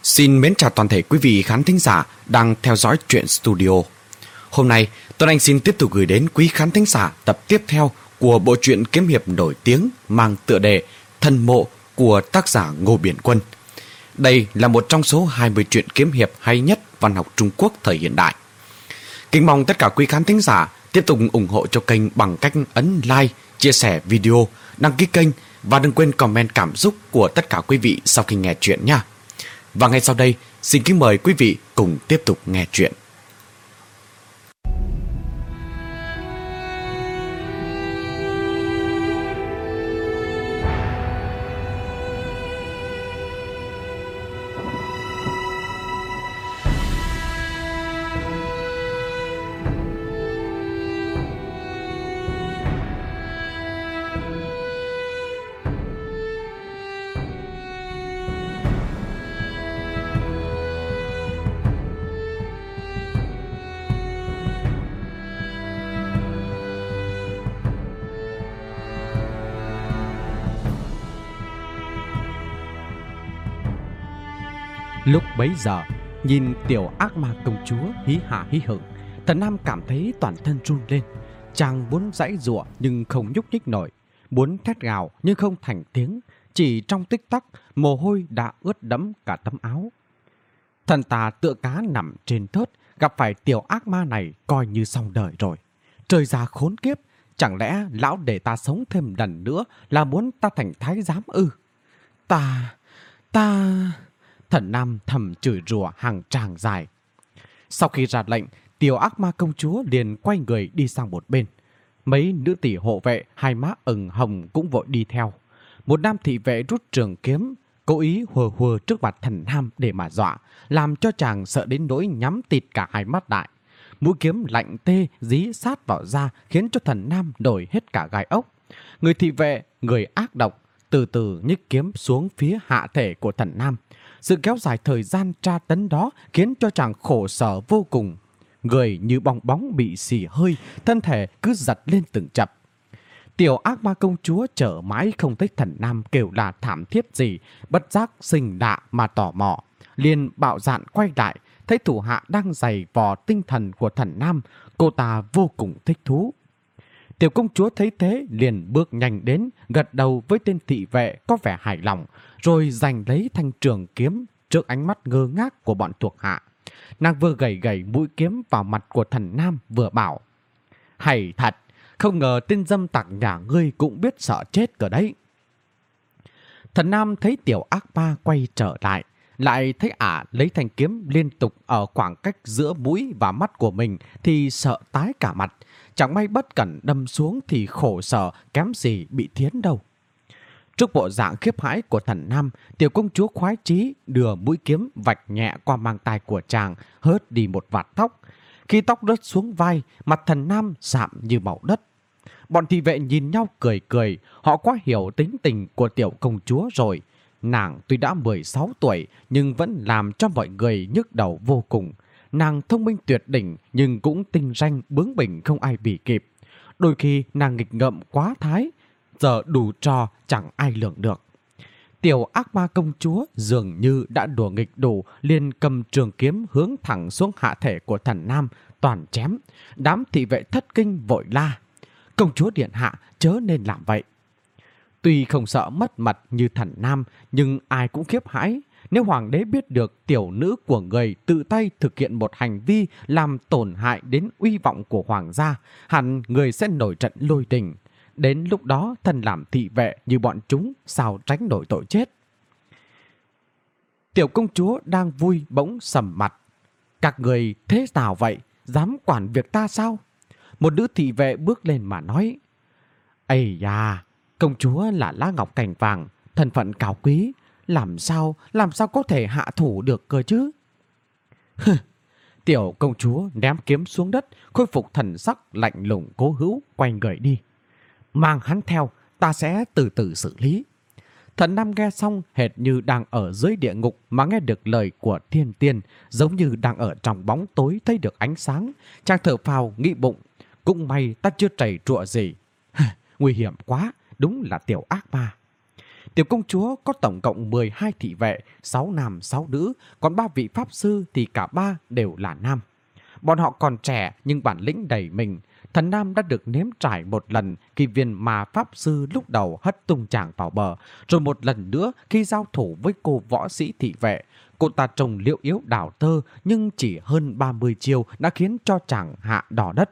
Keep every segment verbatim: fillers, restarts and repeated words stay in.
Xin mến chào toàn thể quý vị khán thính giả đang theo dõi Truyện Studio. Hôm nay, Tuấn Anh xin tiếp tục gửi đến quý khán thính giả tập tiếp theo của bộ truyện kiếm hiệp nổi tiếng mang tựa đề Thần Mộ của tác giả Ngô Biển Quân. Đây là một trong số hai mươi truyện kiếm hiệp hay nhất văn học Trung Quốc thời hiện đại. Kính mong tất cả quý khán thính giả tiếp tục ủng hộ cho kênh bằng cách ấn like, chia sẻ video, đăng ký kênh và đừng quên comment cảm xúc của tất cả quý vị sau khi nghe chuyện nha. Và ngay sau đây, xin kính mời quý vị cùng tiếp tục nghe chuyện. Lúc bấy giờ, nhìn tiểu ác ma công chúa hí hả hí hửng, Thần Nam cảm thấy toàn thân run lên. Chàng muốn giãy giụa nhưng không nhúc nhích nổi, muốn thét gào nhưng không thành tiếng. Chỉ trong tích tắc, mồ hôi đã ướt đẫm cả tấm áo. Thần tà tựa cá nằm trên thớt, gặp phải tiểu ác ma này coi như xong đời rồi. Trời già khốn kiếp, chẳng lẽ lão để ta sống thêm lần nữa là muốn ta thành thái giám ư? Ta... ta... Thần Nam thầm chửi rủa hàng tràng dài. Sau khi ra lệnh, tiểu ác ma công chúa liền quay người đi sang một bên. Mấy nữ tỷ hộ vệ hai má ửng hồng cũng vội đi theo. Một nam thị vệ rút trường kiếm, cố ý hùa hùa trước mặt Thần Nam để mà dọa, làm cho chàng sợ đến nỗi nhắm tịt cả hai mắt lại. Mũi kiếm lạnh tê dí sát vào da khiến cho Thần Nam nổi hết cả gai ốc. Người thị vệ, người ác độc, từ từ nhích kiếm xuống phía hạ thể của Thần Nam. Sự kéo dài thời gian tra tấn đó khiến cho chàng khổ sở vô cùng. Người như bong bóng bị xì hơi, thân thể cứ giật lên từng chập. Tiểu ác ma công chúa chờ mãi không thấy Thần Nam kêu là thảm thiết gì, bất giác sinh đạ mà tò mò. Liền bạo dạn quay lại, thấy thủ hạ đang giày vò tinh thần của Thần Nam, cô ta vô cùng thích thú. Tiểu công chúa thấy thế liền bước nhanh đến, gật đầu với tên thị vệ có vẻ hài lòng, rồi giành lấy thanh trường kiếm trước ánh mắt ngơ ngác của bọn thuộc hạ. Nàng vừa gầy gầy mũi kiếm vào mặt của Thần Nam vừa bảo: hay thật, không ngờ tên dâm tặc nhà ngươi cũng biết sợ chết cơ đấy. Thần Nam thấy tiểu ác ma quay trở lại, lại thấy ả lấy thanh kiếm liên tục ở khoảng cách giữa mũi và mắt của mình thì sợ tái cả mặt. Chẳng may bất cẩn đâm xuống thì khổ sở kém gì bị thiến đâu. Trước bộ dạng khiếp hãi của Thần Nam, tiểu công chúa khoái chí đưa mũi kiếm vạch nhẹ qua mang tai của chàng, hớt đi một vạt tóc. Khi tóc rớt xuống vai, mặt Thần Nam sạm như màu đất. Bọn thị vệ nhìn nhau cười cười, họ quá hiểu tính tình của tiểu công chúa rồi. Nàng tuy đã mười sáu tuổi nhưng vẫn làm cho mọi người nhức đầu vô cùng. Nàng thông minh tuyệt đỉnh nhưng cũng tinh ranh bướng bỉnh không ai bì kịp. Đôi khi nàng nghịch ngợm quá thái, giờ đủ trò chẳng ai lường được. Tiểu ác ma công chúa dường như đã đùa nghịch đủ, liền cầm trường kiếm hướng thẳng xuống hạ thể của Thần Nam, toàn chém. Đám thị vệ thất kinh vội la: công chúa điện hạ chớ nên làm vậy. Tuy không sợ mất mật như Thần Nam, nhưng ai cũng khiếp hãi. Nếu hoàng đế biết được tiểu nữ của người tự tay thực hiện một hành vi làm tổn hại đến uy vọng của hoàng gia, hẳn người sẽ nổi trận lôi đình. Đến lúc đó thân làm thị vệ như bọn chúng sao tránh nổi tội chết. Tiểu công chúa đang vui bỗng sầm mặt. Các người thế nào vậy? Dám quản việc ta sao? Một nữ thị vệ bước lên mà nói: ây da, công chúa là lá ngọc cành vàng, thân phận cao quý, làm sao, làm sao có thể hạ thủ được cơ chứ? Tiểu công chúa ném kiếm xuống đất, khôi phục thần sắc lạnh lùng cố hữu, quay người đi. Mang hắn theo, ta sẽ từ từ xử lý. Thần Nam nghe xong hệt như đang ở dưới địa ngục mà nghe được lời của thiên tiên, giống như đang ở trong bóng tối thấy được ánh sáng. Chàng thở phào nghĩ bụng, cũng may ta chưa trầy trụa gì. Nguy hiểm quá, đúng là tiểu ác ma. Tiểu công chúa có tổng cộng mười hai thị vệ, sáu nam sáu nữ, còn ba vị pháp sư thì cả ba đều là nam. Bọn họ còn trẻ nhưng bản lĩnh đầy mình. Thần Nam đã được nếm trải một lần khi viên ma pháp sư lúc đầu hất tung chàng vào bờ, rồi một lần nữa khi giao thủ với cô võ sĩ thị vệ. Cô ta trông liễu yếu đảo tơ nhưng chỉ hơn ba mươi chiêu đã khiến cho chàng hạ đỏ đất.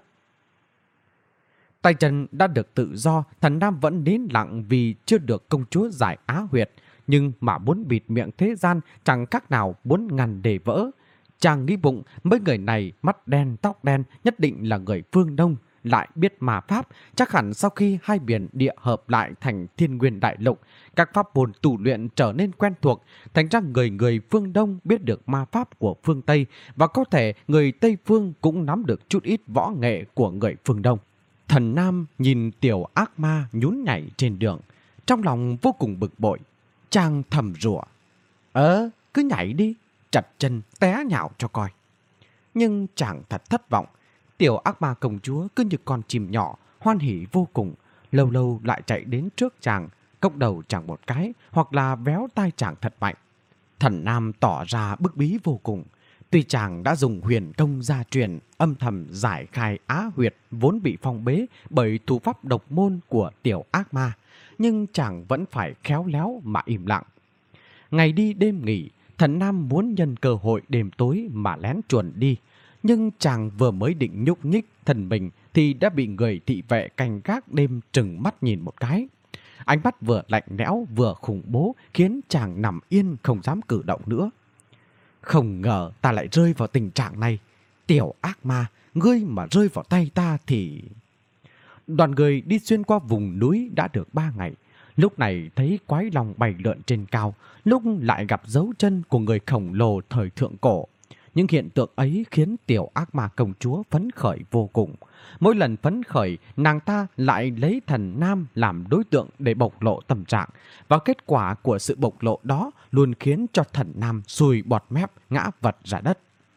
Tay chân đã được tự do, Thần Nam vẫn nín lặng vì chưa được công chúa giải á huyệt, nhưng mà muốn bịt miệng thế gian chẳng khác nào muốn ngăn để vỡ. Chàng nghĩ bụng mấy người này mắt đen tóc đen nhất định là người phương Đông, lại biết ma pháp, chắc hẳn sau khi hai biển địa hợp lại thành Thiên Nguyên Đại Lục, các pháp môn tu luyện trở nên quen thuộc, thành ra người người phương Đông biết được ma pháp của phương Tây, và có thể người Tây phương cũng nắm được chút ít võ nghệ của người phương Đông. Thần Nam nhìn tiểu ác ma nhún nhảy trên đường, trong lòng vô cùng bực bội. Chàng thầm rủa: Ờ, cứ nhảy đi, chặt chân té nhạo cho coi. Nhưng chàng thật thất vọng. Tiểu ác ma công chúa cứ như con chim nhỏ, hoan hỉ vô cùng, lâu lâu lại chạy đến trước chàng, cốc đầu chàng một cái, hoặc là véo tai chàng thật mạnh. Thần Nam tỏ ra bức bí vô cùng. Tuy chàng đã dùng huyền công gia truyền, âm thầm giải khai á huyệt vốn bị phong bế bởi thủ pháp độc môn của tiểu ác ma, nhưng chàng vẫn phải khéo léo mà im lặng. Ngày đi đêm nghỉ, Thần Nam muốn nhân cơ hội đêm tối mà lén chuồn đi. Nhưng chàng vừa mới định nhúc nhích thần mình thì đã bị người thị vệ canh gác đêm trừng mắt nhìn một cái. Ánh mắt vừa lạnh lẽo vừa khủng bố khiến chàng nằm yên không dám cử động nữa. Không ngờ ta lại rơi vào tình trạng này. Tiểu ác ma, ngươi mà rơi vào tay ta thì... Đoàn người đi xuyên qua vùng núi đã được ba ngày. Lúc này thấy quái long bay lượn trên cao, lúc lại gặp dấu chân của người khổng lồ thời thượng cổ. Những hiện tượng ấy khiến tiểu ác ma công chúa phấn khởi vô cùng. Mỗi lần phấn khởi, nàng ta lại lấy Thần Nam làm đối tượng để bộc lộ tâm trạng. Và kết quả của sự bộc lộ đó luôn khiến cho Thần Nam sùi bọt mép ngã vật ra đất.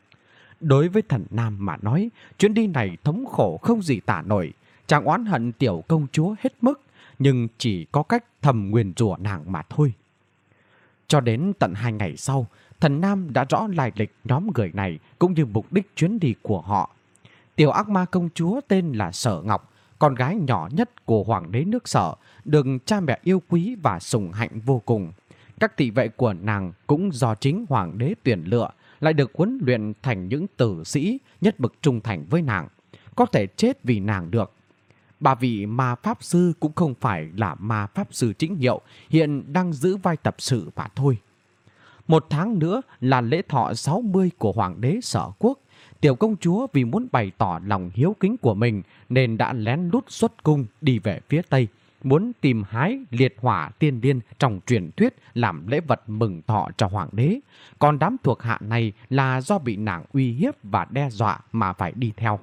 Đối với Thần Nam mà nói, chuyến đi này thống khổ không gì tả nổi. Chàng oán hận tiểu công chúa hết mức, nhưng chỉ có cách thầm nguyền rủa nàng mà thôi. Cho đến tận hai ngày sau, Thần Nam đã rõ lai lịch nhóm người này cũng như mục đích chuyến đi của họ. Tiểu ác ma công chúa tên là Sở Ngọc, con gái nhỏ nhất của hoàng đế nước Sở, được cha mẹ yêu quý và sủng hạnh vô cùng. Các thị vệ của nàng cũng do chính hoàng đế tuyển lựa, lại được huấn luyện thành những tử sĩ nhất mực trung thành với nàng, có thể chết vì nàng được. Bà vị ma pháp sư cũng không phải là ma pháp sư chính hiệu, hiện đang giữ vai tập sự mà thôi. Một tháng nữa là lễ thọ sáu mươi của hoàng đế Sở Quốc. Tiểu công chúa vì muốn bày tỏ lòng hiếu kính của mình nên đã lén lút xuất cung đi về phía Tây, muốn tìm hái liệt hỏa tiên liên trong truyền thuyết làm lễ vật mừng thọ cho hoàng đế. Còn đám thuộc hạ này là do bị nàng uy hiếp và đe dọa mà phải đi theo.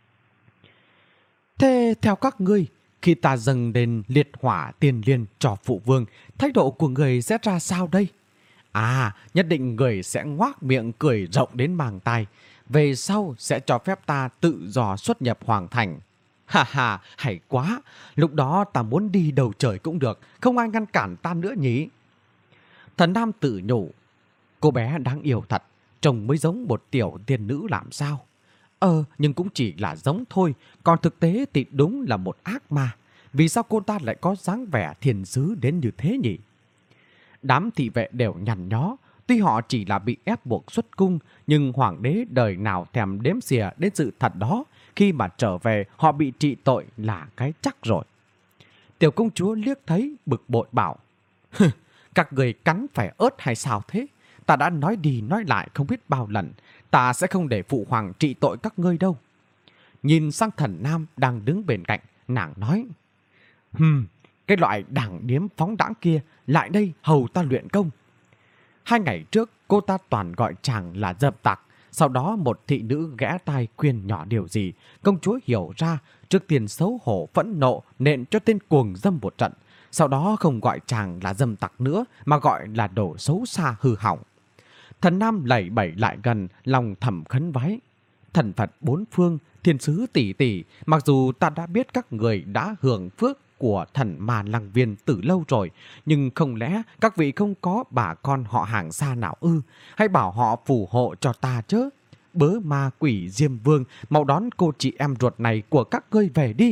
Thế theo các ngươi, khi ta dâng đền liệt hỏa tiên liên cho phụ vương, thái độ của người sẽ ra sao đây? À, nhất định người sẽ ngoác miệng cười rộng đến màng tai. Về sau sẽ cho phép ta tự do xuất nhập hoàng thành. Ha ha, hay quá. Lúc đó ta muốn đi đầu trời cũng được, không ai ngăn cản ta nữa nhỉ. Thần Nam tự nhủ, cô bé đáng yêu thật, trông mới giống một tiểu tiên nữ làm sao. Ờ, nhưng cũng chỉ là giống thôi, còn thực tế thì đúng là một ác ma. Vì sao cô ta lại có dáng vẻ thiên sứ đến như thế nhỉ? Đám thị vệ đều nhằn nhó, tuy họ chỉ là bị ép buộc xuất cung, nhưng hoàng đế đời nào thèm đếm xỉa đến sự thật đó, khi mà trở về họ bị trị tội là cái chắc rồi. Tiểu công chúa liếc thấy bực bội bảo, các người cắn phải ớt hay sao thế? Ta đã nói đi nói lại không biết bao lần, ta sẽ không để phụ hoàng trị tội các ngươi đâu. Nhìn sang Thần Nam đang đứng bên cạnh, nàng nói, Hừm, cái loại đảng điếm phóng đãng kia lại đây hầu ta luyện công. Hai ngày trước cô ta toàn gọi chàng là dập tặc. Sau đó một thị nữ ghé tai khuyên nhỏ điều gì. Công chúa hiểu ra, trước tiên xấu hổ phẫn nộ nện cho tên cuồng dâm một trận. Sau đó không gọi chàng là dâm tặc nữa mà gọi là đồ xấu xa hư hỏng. Thần Nam lẩy bẩy lại gần, lòng thầm khấn vái. Thần Phật bốn phương, thiên sứ tỷ tỷ, mặc dù ta đã biết các người đã hưởng phước của thần ma lăng viên từ lâu rồi, nhưng không lẽ các vị không có bà con họ hàng xa nào ư? Hãy bảo họ phù hộ cho ta chứ. Bớ ma quỷ Diêm Vương, mau đón cô chị em ruột này của các ngươi về đi.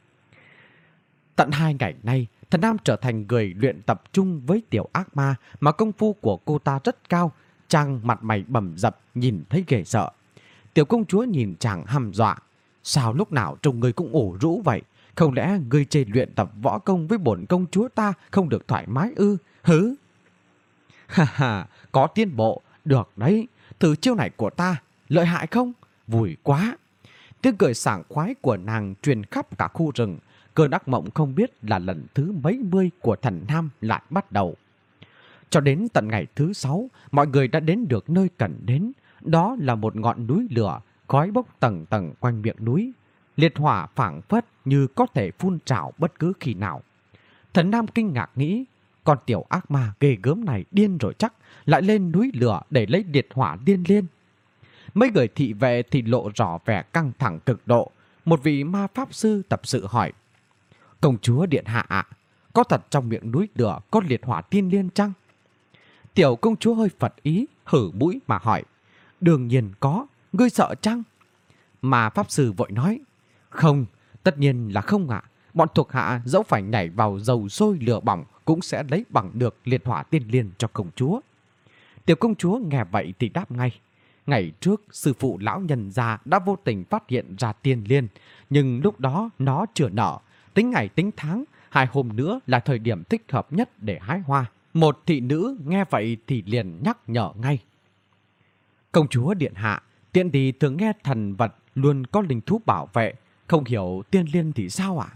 Tận hai ngày nay, Thần Nam trở thành người luyện tập trung với tiểu ác ma mà công phu của cô ta rất cao. Chàng mặt mày bầm dập, nhìn thấy ghê sợ. Tiểu công chúa nhìn chàng hăm dọa. Sao lúc nào trông ngươi cũng ủ rũ vậy? Không lẽ ngươi chê luyện tập võ công với bổn công chúa ta không được thoải mái ư? Hứ? Ha ha, có tiến bộ, được đấy. Thử chiêu này của ta, lợi hại không? Vui quá. Tiếng cười sảng khoái của nàng truyền khắp cả khu rừng. Cơn ác mộng không biết là lần thứ mấy mươi của Thần Nam lại bắt đầu. Cho đến tận ngày thứ sáu, mọi người đã đến được nơi cần đến. Đó là một ngọn núi lửa, khói bốc tầng tầng quanh miệng núi. Liệt hỏa phảng phất như có thể phun trào bất cứ khi nào. Thần Nam kinh ngạc nghĩ, con tiểu ác ma ghê gớm này điên rồi chắc, lại lên núi lửa để lấy liệt hỏa điên liên. Mấy người thị vệ thì lộ rõ vẻ căng thẳng cực độ. Một vị ma pháp sư tập sự hỏi, công chúa điện hạ ạ, có thật trong miệng núi lửa có liệt hỏa tiên liên chăng? Tiểu công chúa hơi phật ý, hử mũi mà hỏi, đương nhiên có, ngươi sợ chăng? Mà pháp sư vội nói, không, tất nhiên là không ạ. Bọn thuộc hạ dẫu phải nhảy vào dầu sôi lửa bỏng cũng sẽ lấy bằng được liệt hỏa tiên liên cho công chúa. Tiểu công chúa nghe vậy thì đáp ngay, ngày trước sư phụ lão nhân gia đã vô tình phát hiện ra tiên liên, nhưng lúc đó nó chưa nở. Tính ngày tính tháng, hai hôm nữa là thời điểm thích hợp nhất để hái hoa. Một thị nữ nghe vậy thì liền nhắc nhở ngay, công chúa điện hạ, tiện thì thường nghe thần vật luôn có linh thú bảo vệ, không hiểu tiên liên thì sao ạ? À?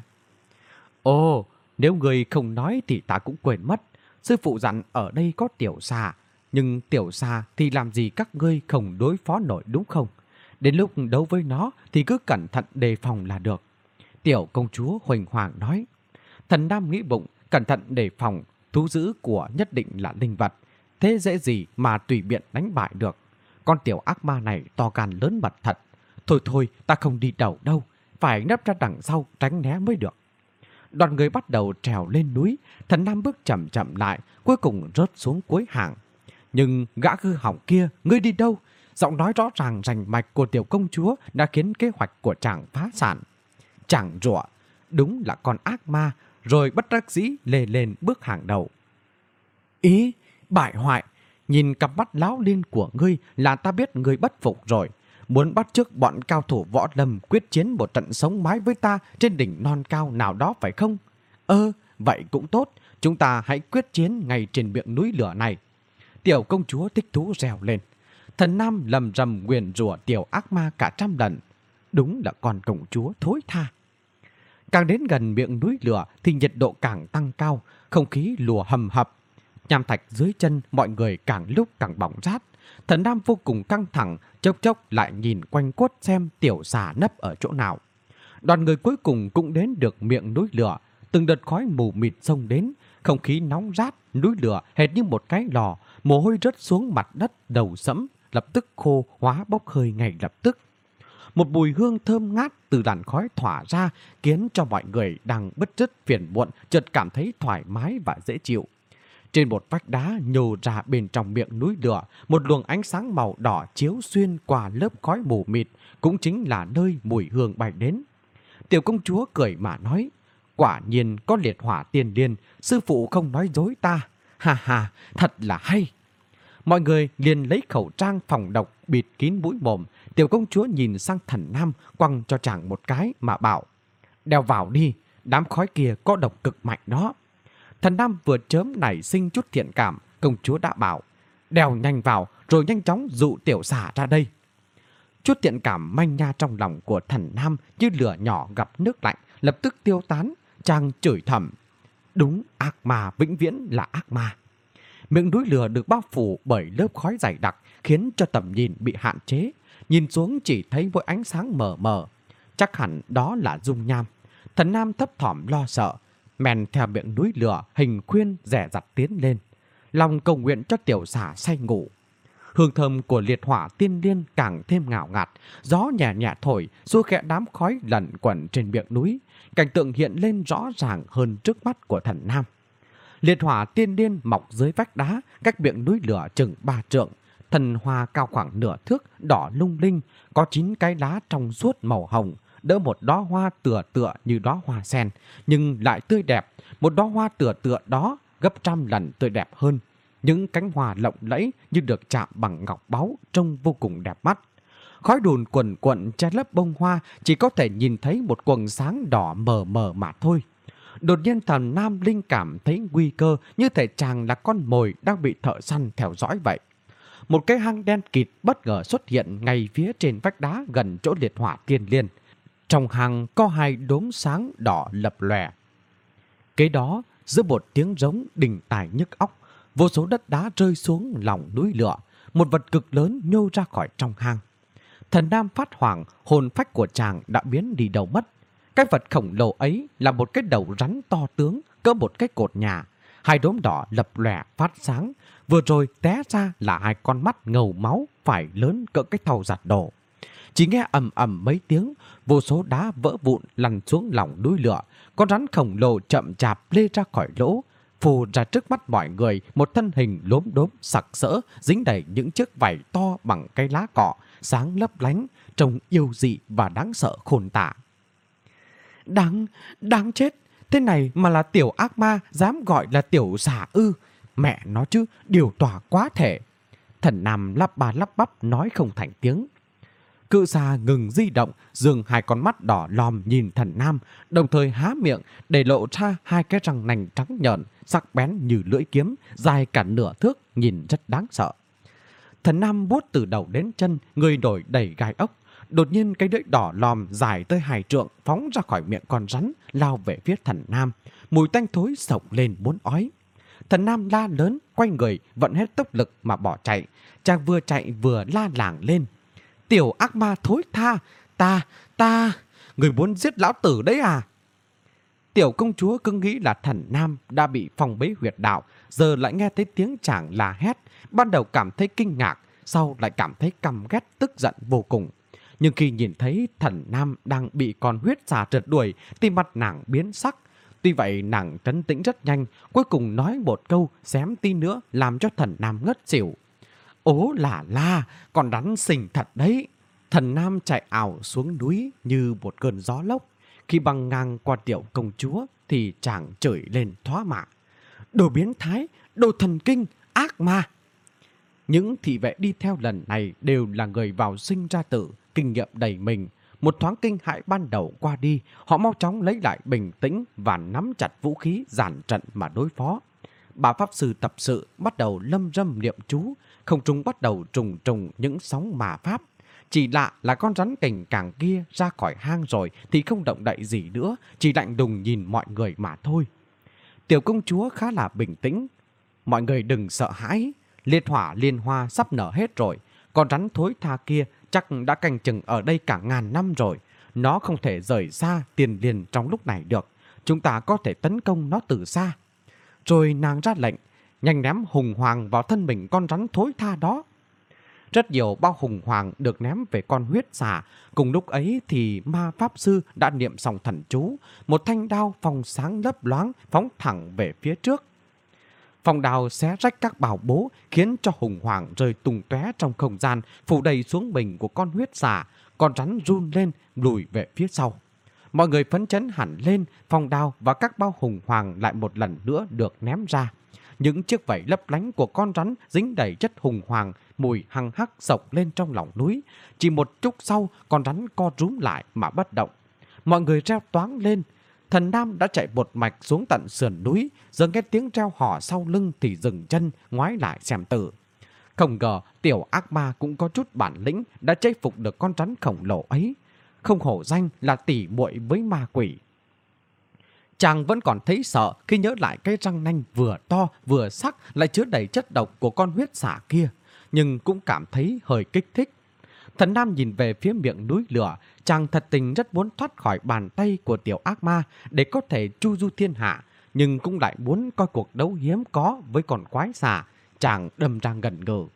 Ồ, nếu người không nói thì ta cũng quên mất. Sư phụ dặn ở đây có tiểu xà, nhưng tiểu xà thì làm gì các ngươi không đối phó nổi đúng không? Đến lúc đấu với nó thì cứ cẩn thận đề phòng là được. Tiểu công chúa huỳnh hoàng nói. Thần Nam nghĩ bụng, cẩn thận đề phòng, thú dữ của nhất định là linh vật. Thế dễ gì mà tùy biện đánh bại được. Con tiểu ác ma này to gan lớn mật thật. Thôi thôi, ta không đi đầu đâu, phải nấp ra đằng sau tránh né mới được. Đoàn người bắt đầu trèo lên núi. Thần Nam bước chậm chậm lại, cuối cùng rớt xuống cuối hàng. Nhưng gã hư hỏng kia, ngươi đi đâu? Giọng nói rõ ràng rành mạch của tiểu công chúa đã khiến kế hoạch của chàng phá sản. Chàng rủa, đúng là con ác ma, rồi bất đắc dĩ lê lên bước hàng đầu. Ý, bại hoại, nhìn cặp mắt láo liên của ngươi là ta biết ngươi bất phục rồi. Muốn bắt chước bọn cao thủ võ lâm quyết chiến một trận sống mái với ta trên đỉnh non cao nào đó phải không? Ơ, vậy cũng tốt, chúng ta hãy quyết chiến ngay trên miệng núi lửa này. Tiểu công chúa thích thú reo lên. Thần Nam lầm rầm nguyền rủa tiểu ác ma cả trăm lần. Đúng là con công chúa thối tha. Càng đến gần miệng núi lửa thì nhiệt độ càng tăng cao, không khí lùa hầm hập. Nham thạch dưới chân mọi người càng lúc càng bỏng rát. Thần Nam vô cùng căng thẳng, chốc chốc lại nhìn quanh quất xem tiểu xà nấp ở chỗ nào. Đoàn người cuối cùng cũng đến được miệng núi lửa. Từng đợt khói mù mịt xông đến, không khí nóng rát, núi lửa hệt như một cái lò, mồ hôi rớt xuống mặt đất đầu sẫm, lập tức khô hóa bốc hơi ngay lập tức. Một mùi hương thơm ngát từ làn khói tỏa ra khiến cho mọi người đang bứt rứt phiền muộn chợt cảm thấy thoải mái và dễ chịu. Trên một vách đá nhô ra bên trong miệng núi lửa, một luồng ánh sáng màu đỏ chiếu xuyên qua lớp khói mù mịt, cũng chính là nơi mùi hương bay đến. Tiểu công chúa cười mà nói, quả nhiên có liệt hỏa tiên liên, sư phụ không nói dối ta. Ha ha, thật là hay. Mọi người liền lấy khẩu trang phòng độc bịt kín mũi mồm. Tiểu công chúa nhìn sang Thần Nam, quăng cho chàng một cái mà bảo, đeo vào đi, đám khói kia có độc cực mạnh đó. Thần Nam vừa chớm nảy sinh chút thiện cảm, công chúa đã bảo, đeo nhanh vào rồi nhanh chóng dụ tiểu xà ra đây. Chút thiện cảm manh nha trong lòng của Thần Nam như lửa nhỏ gặp nước lạnh, lập tức tiêu tán. Chàng chửi thầm, đúng, ác ma vĩnh viễn là ác ma. Miệng núi lửa được bao phủ bởi lớp khói dày đặc khiến cho tầm nhìn bị hạn chế. Nhìn xuống chỉ thấy một ánh sáng mờ mờ. Chắc hẳn đó là dung nham. Thần Nam thấp thỏm lo sợ, men theo miệng núi lửa hình khuyên dè dặt tiến lên. Lòng cầu nguyện cho tiểu xà say ngủ. Hương thơm của liệt hỏa tiên liên càng thêm ngào ngạt, gió nhẹ nhẹ thổi, xua khẽ đám khói lẩn quẩn trên miệng núi. Cảnh tượng hiện lên rõ ràng hơn trước mắt của thần nam. Liệt hỏa tiên liên mọc dưới vách đá, cách miệng núi lửa chừng ba trượng. Thần hoa cao khoảng nửa thước, đỏ lung linh, có chín cái lá trong suốt màu hồng, đỡ một đóa hoa tựa tựa như đóa hoa sen, nhưng lại tươi đẹp. Một đóa hoa tựa tựa đó gấp trăm lần tươi đẹp hơn. Những cánh hoa lộng lẫy như được chạm bằng ngọc báu, trông vô cùng đẹp mắt. Khói đùn quần quận che lấp bông hoa, chỉ có thể nhìn thấy một quầng sáng đỏ mờ mờ mà thôi. Đột nhiên thần nam linh cảm thấy nguy cơ, như thể chàng là con mồi đang bị thợ săn theo dõi vậy. Một cái hang đen kịt bất ngờ xuất hiện ngay phía trên vách đá gần chỗ liệt hỏa tiên liên. Trong hang có hai đốm sáng đỏ lập lòe. Kế đó, giữa một tiếng rống đình tài nhức óc, vô số đất đá rơi xuống lòng núi lửa, một vật cực lớn nhô ra khỏi trong hang. Thần nam phát hoảng, hồn phách của chàng đã biến đi đâu mất. Cái vật khổng lồ ấy là một cái đầu rắn to tướng, cỡ một cái cột nhà. Hai đốm đỏ lập lòe phát sáng, vừa rồi té ra là hai con mắt ngầu máu phải lớn cỡ cái thau giặt đồ. Chỉ nghe ầm ầm mấy tiếng, vô số đá vỡ vụn lăn xuống lòng núi lửa. Con rắn khổng lồ chậm chạp lê ra khỏi lỗ, phù ra trước mắt mọi người một thân hình lốm đốm sặc sỡ, dính đầy những chiếc vảy to bằng cái lá cọ, sáng lấp lánh, trông yêu dị và đáng sợ khôn tả. Đáng, đáng chết, thế này mà là tiểu ác ma dám gọi là tiểu xà ư? Mẹ nó chứ, điều tỏa quá thể. Thần nam lắp ba lắp bắp nói không thành tiếng. Cự xà ngừng di động, dường hai con mắt đỏ lòm nhìn thần nam, đồng thời há miệng để lộ ra hai cái răng nành trắng nhợn, sắc bén như lưỡi kiếm, dài cả nửa thước, nhìn rất đáng sợ. Thần nam buốt từ đầu đến chân, người nổi đầy gai ốc. Đột nhiên cái lưỡi đỏ lòm dài tới hai trượng phóng ra khỏi miệng con rắn, lao về phía thần nam. Mùi tanh thối sộc lên muốn ói. Thần nam la lớn, quay người, vận hết tốc lực mà bỏ chạy. Chàng vừa chạy vừa la làng lên. Tiểu ác ma thối tha, ta, ta, người muốn giết lão tử đấy à? Tiểu công chúa cứ nghĩ là thần nam đã bị phong bế huyệt đạo, giờ lại nghe thấy tiếng chàng la hét. Ban đầu cảm thấy kinh ngạc, sau lại cảm thấy căm ghét tức giận vô cùng. Nhưng khi nhìn thấy thần nam đang bị con huyết xà rượt đuổi thì mặt nàng biến sắc. Tuy vậy nàng trấn tĩnh rất nhanh, cuối cùng nói một câu xém tí nữa làm cho thần nam ngất xỉu. Ố là la, còn rắn xình thật đấy. Thần nam chạy ảo xuống núi như một cơn gió lốc. Khi băng ngang qua tiểu công chúa thì chàng chửi lên thoá mạ. Đồ biến thái, đồ thần kinh, ác ma. Những thị vệ đi theo lần này đều là người vào sinh ra tử, kinh nghiệm đầy mình. Một thoáng kinh hãi ban đầu qua đi, họ mau chóng lấy lại bình tĩnh và nắm chặt vũ khí dàn trận mà đối phó. Bà pháp sư tập sự bắt đầu lâm râm niệm chú, không trung bắt đầu trùng trùng những sóng mà pháp. Chỉ lạ là con rắn cành càng kia ra khỏi hang rồi thì không động đậy gì nữa, chỉ lạnh đùng nhìn mọi người mà thôi. Tiểu công chúa khá là bình tĩnh. Mọi người đừng sợ hãi, liệt hỏa liên hoa sắp nở hết rồi. Con rắn thối tha kia chắc đã canh chừng ở đây cả ngàn năm rồi. Nó không thể rời xa tiền liền trong lúc này được. Chúng ta có thể tấn công nó từ xa. Rồi nàng ra lệnh, nhanh ném hùng hoàng vào thân mình con rắn thối tha đó. Rất nhiều bao hùng hoàng được ném về con huyết xà. Cùng lúc ấy thì ma pháp sư đã niệm xong thần chú. Một thanh đao phong sáng lấp loáng phóng thẳng về phía trước. Phong đao xé rách các bảo bố, khiến cho hùng hoàng rơi tung tóe trong không gian, phủ đầy xuống mình của con huyết xà. Con rắn run lên, lùi về phía sau. Mọi người phấn chấn hẳn lên, phong đao và các bao hùng hoàng lại một lần nữa được ném ra. Những chiếc vảy lấp lánh của con rắn dính đầy chất hùng hoàng, mùi hăng hắc sộc lên trong lòng núi. Chỉ một chút sau, con rắn co rúm lại mà bất động. Mọi người reo toáng lên. Thần nam đã chạy một mạch xuống tận sườn núi, giờ nghe tiếng reo hò sau lưng thì dừng chân, ngoái lại xem tử. Không ngờ tiểu ác ma cũng có chút bản lĩnh, đã chinh phục được con rắn khổng lồ ấy. Không hổ danh là tỉ muội với ma quỷ. Chàng vẫn còn thấy sợ khi nhớ lại cái răng nanh vừa to vừa sắc lại chứa đầy chất độc của con huyết xà kia, nhưng cũng cảm thấy hơi kích thích. Thần nam nhìn về phía miệng núi lửa, chàng thật tình rất muốn thoát khỏi bàn tay của tiểu ác ma để có thể chu du thiên hạ, nhưng cũng lại muốn coi cuộc đấu hiếm có với con quái xà. Chàng đâm ra ngần ngừ.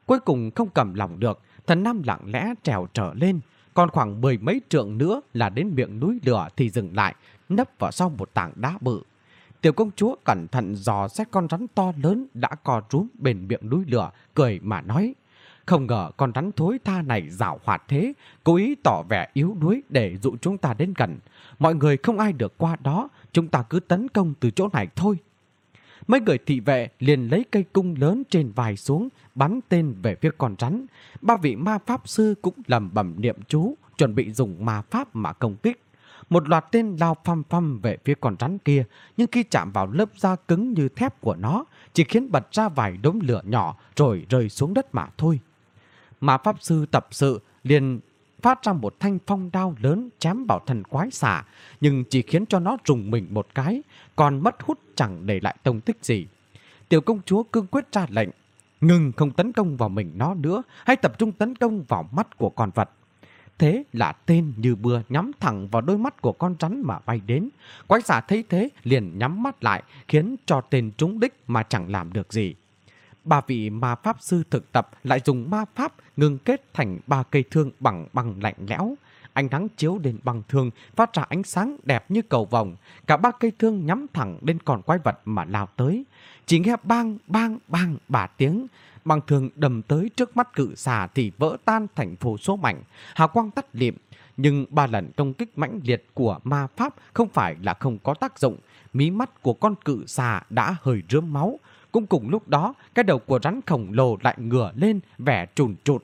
Cuối cùng không cầm lòng được, Thần Nam lặng lẽ trèo trở lên. Còn khoảng mười mấy trượng nữa là đến miệng núi lửa thì dừng lại, nấp vào sau một tảng đá bự. Tiểu công chúa cẩn thận dò xét con rắn to lớn đã co rúm bên miệng núi lửa, cười mà nói. Không ngờ con rắn thối tha này giảo hoạt thế, cố ý tỏ vẻ yếu đuối để dụ chúng ta đến gần. Mọi người không ai được qua đó, chúng ta cứ tấn công từ chỗ này thôi. Mấy người thị vệ liền lấy cây cung lớn trên vai xuống, bắn tên về phía con rắn. Ba vị ma pháp sư cũng lẩm bẩm niệm chú, chuẩn bị dùng ma pháp mà công kích. Một loạt tên lao phăm phăm về phía con rắn kia, nhưng khi chạm vào lớp da cứng như thép của nó, chỉ khiến bật ra vài đốm lửa nhỏ rồi rơi xuống đất mà thôi. Ma pháp sư tập sự liền phát ra một thanh phong đao lớn chém vào thần quái xà, nhưng chỉ khiến cho nó rùng mình một cái, còn mất hút chẳng để lại tông tích gì. Tiểu công chúa cương quyết ra lệnh, ngừng không tấn công vào mình nó nữa, hãy tập trung tấn công vào mắt của con vật. Thế là tên như bừa nhắm thẳng vào đôi mắt của con rắn mà bay đến. Quái xà thấy thế liền nhắm mắt lại, khiến cho tên trúng đích mà chẳng làm được gì. Ba vị ma pháp sư thực tập lại dùng ma pháp ngừng kết thành ba cây thương bằng băng lạnh lẽo. Ánh nắng chiếu lên băng thương phát ra ánh sáng đẹp như cầu vồng. Cả ba cây thương nhắm thẳng lên con quái vật mà lao tới. Chỉ nghe bang bang bang ba tiếng, băng thương đâm tới trước mắt cự xà thì vỡ tan thành vô số mảnh, hào quang tắt lịm. Nhưng ba lần công kích mãnh liệt của ma pháp không phải là không có tác dụng. Mí mắt của con cự xà đã hơi rớm máu. Cũng cùng lúc đó, cái đầu của rắn khổng lồ lại ngửa lên, vẻ trùn trụt.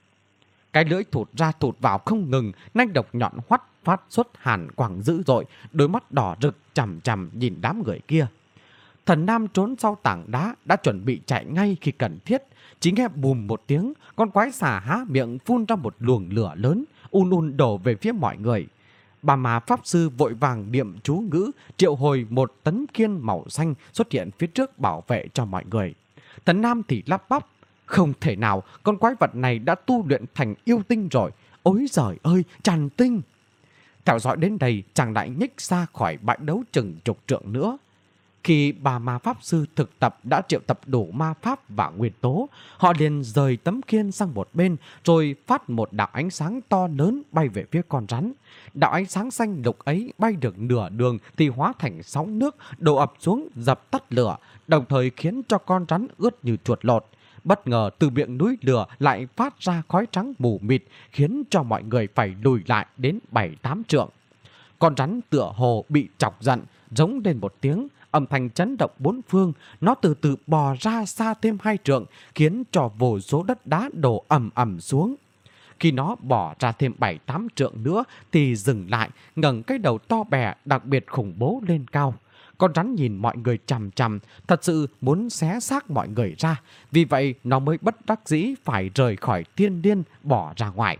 Cái lưỡi thụt ra thụt vào không ngừng, nanh độc nhọn hoắt phát xuất hàn quang dữ dội, đôi mắt đỏ rực chằm chằm nhìn đám người kia. Thần Nam trốn sau tảng đá đã chuẩn bị chạy ngay khi cần thiết. Chỉ nghe bùm một tiếng, con quái xà há miệng phun ra một luồng lửa lớn, un un đổ về phía mọi người. Bà ma pháp sư vội vàng niệm chú ngữ, triệu hồi một tấn kiên màu xanh xuất hiện phía trước bảo vệ cho mọi người. Thần Nam thì lắp bắp, không thể nào, con quái vật này đã tu luyện thành yêu tinh rồi. Ôi giời ơi, tràn tinh! Theo dõi đến đây, chàng lại nhích ra khỏi bãi đấu chừng chục trượng nữa. Khi bà ma pháp sư thực tập đã triệu tập đủ ma pháp và nguyên tố, họ liền rời tấm khiên sang một bên rồi phát một đạo ánh sáng to lớn bay về phía con rắn. Đạo ánh sáng xanh lục ấy bay được nửa đường thì hóa thành sóng nước đổ ập xuống dập tắt lửa, đồng thời khiến cho con rắn ướt như chuột lột. Bất ngờ từ miệng núi lửa lại phát ra khói trắng mù mịt, khiến cho mọi người phải lùi lại đến bảy tám trượng. Con rắn tựa hồ bị chọc giận, rống lên một tiếng, âm thanh chấn động bốn phương. Nó từ từ bò ra xa thêm hai trượng, khiến cho vô số đất đá đổ ầm ầm xuống. Khi nó bò ra thêm bảy tám trượng nữa thì dừng lại, ngẩng cái đầu to bè đặc biệt khủng bố lên cao. Con rắn nhìn mọi người chằm chằm, thật sự muốn xé xác mọi người ra. Vì vậy nó mới bất đắc dĩ phải rời khỏi thiên liên bỏ ra ngoài.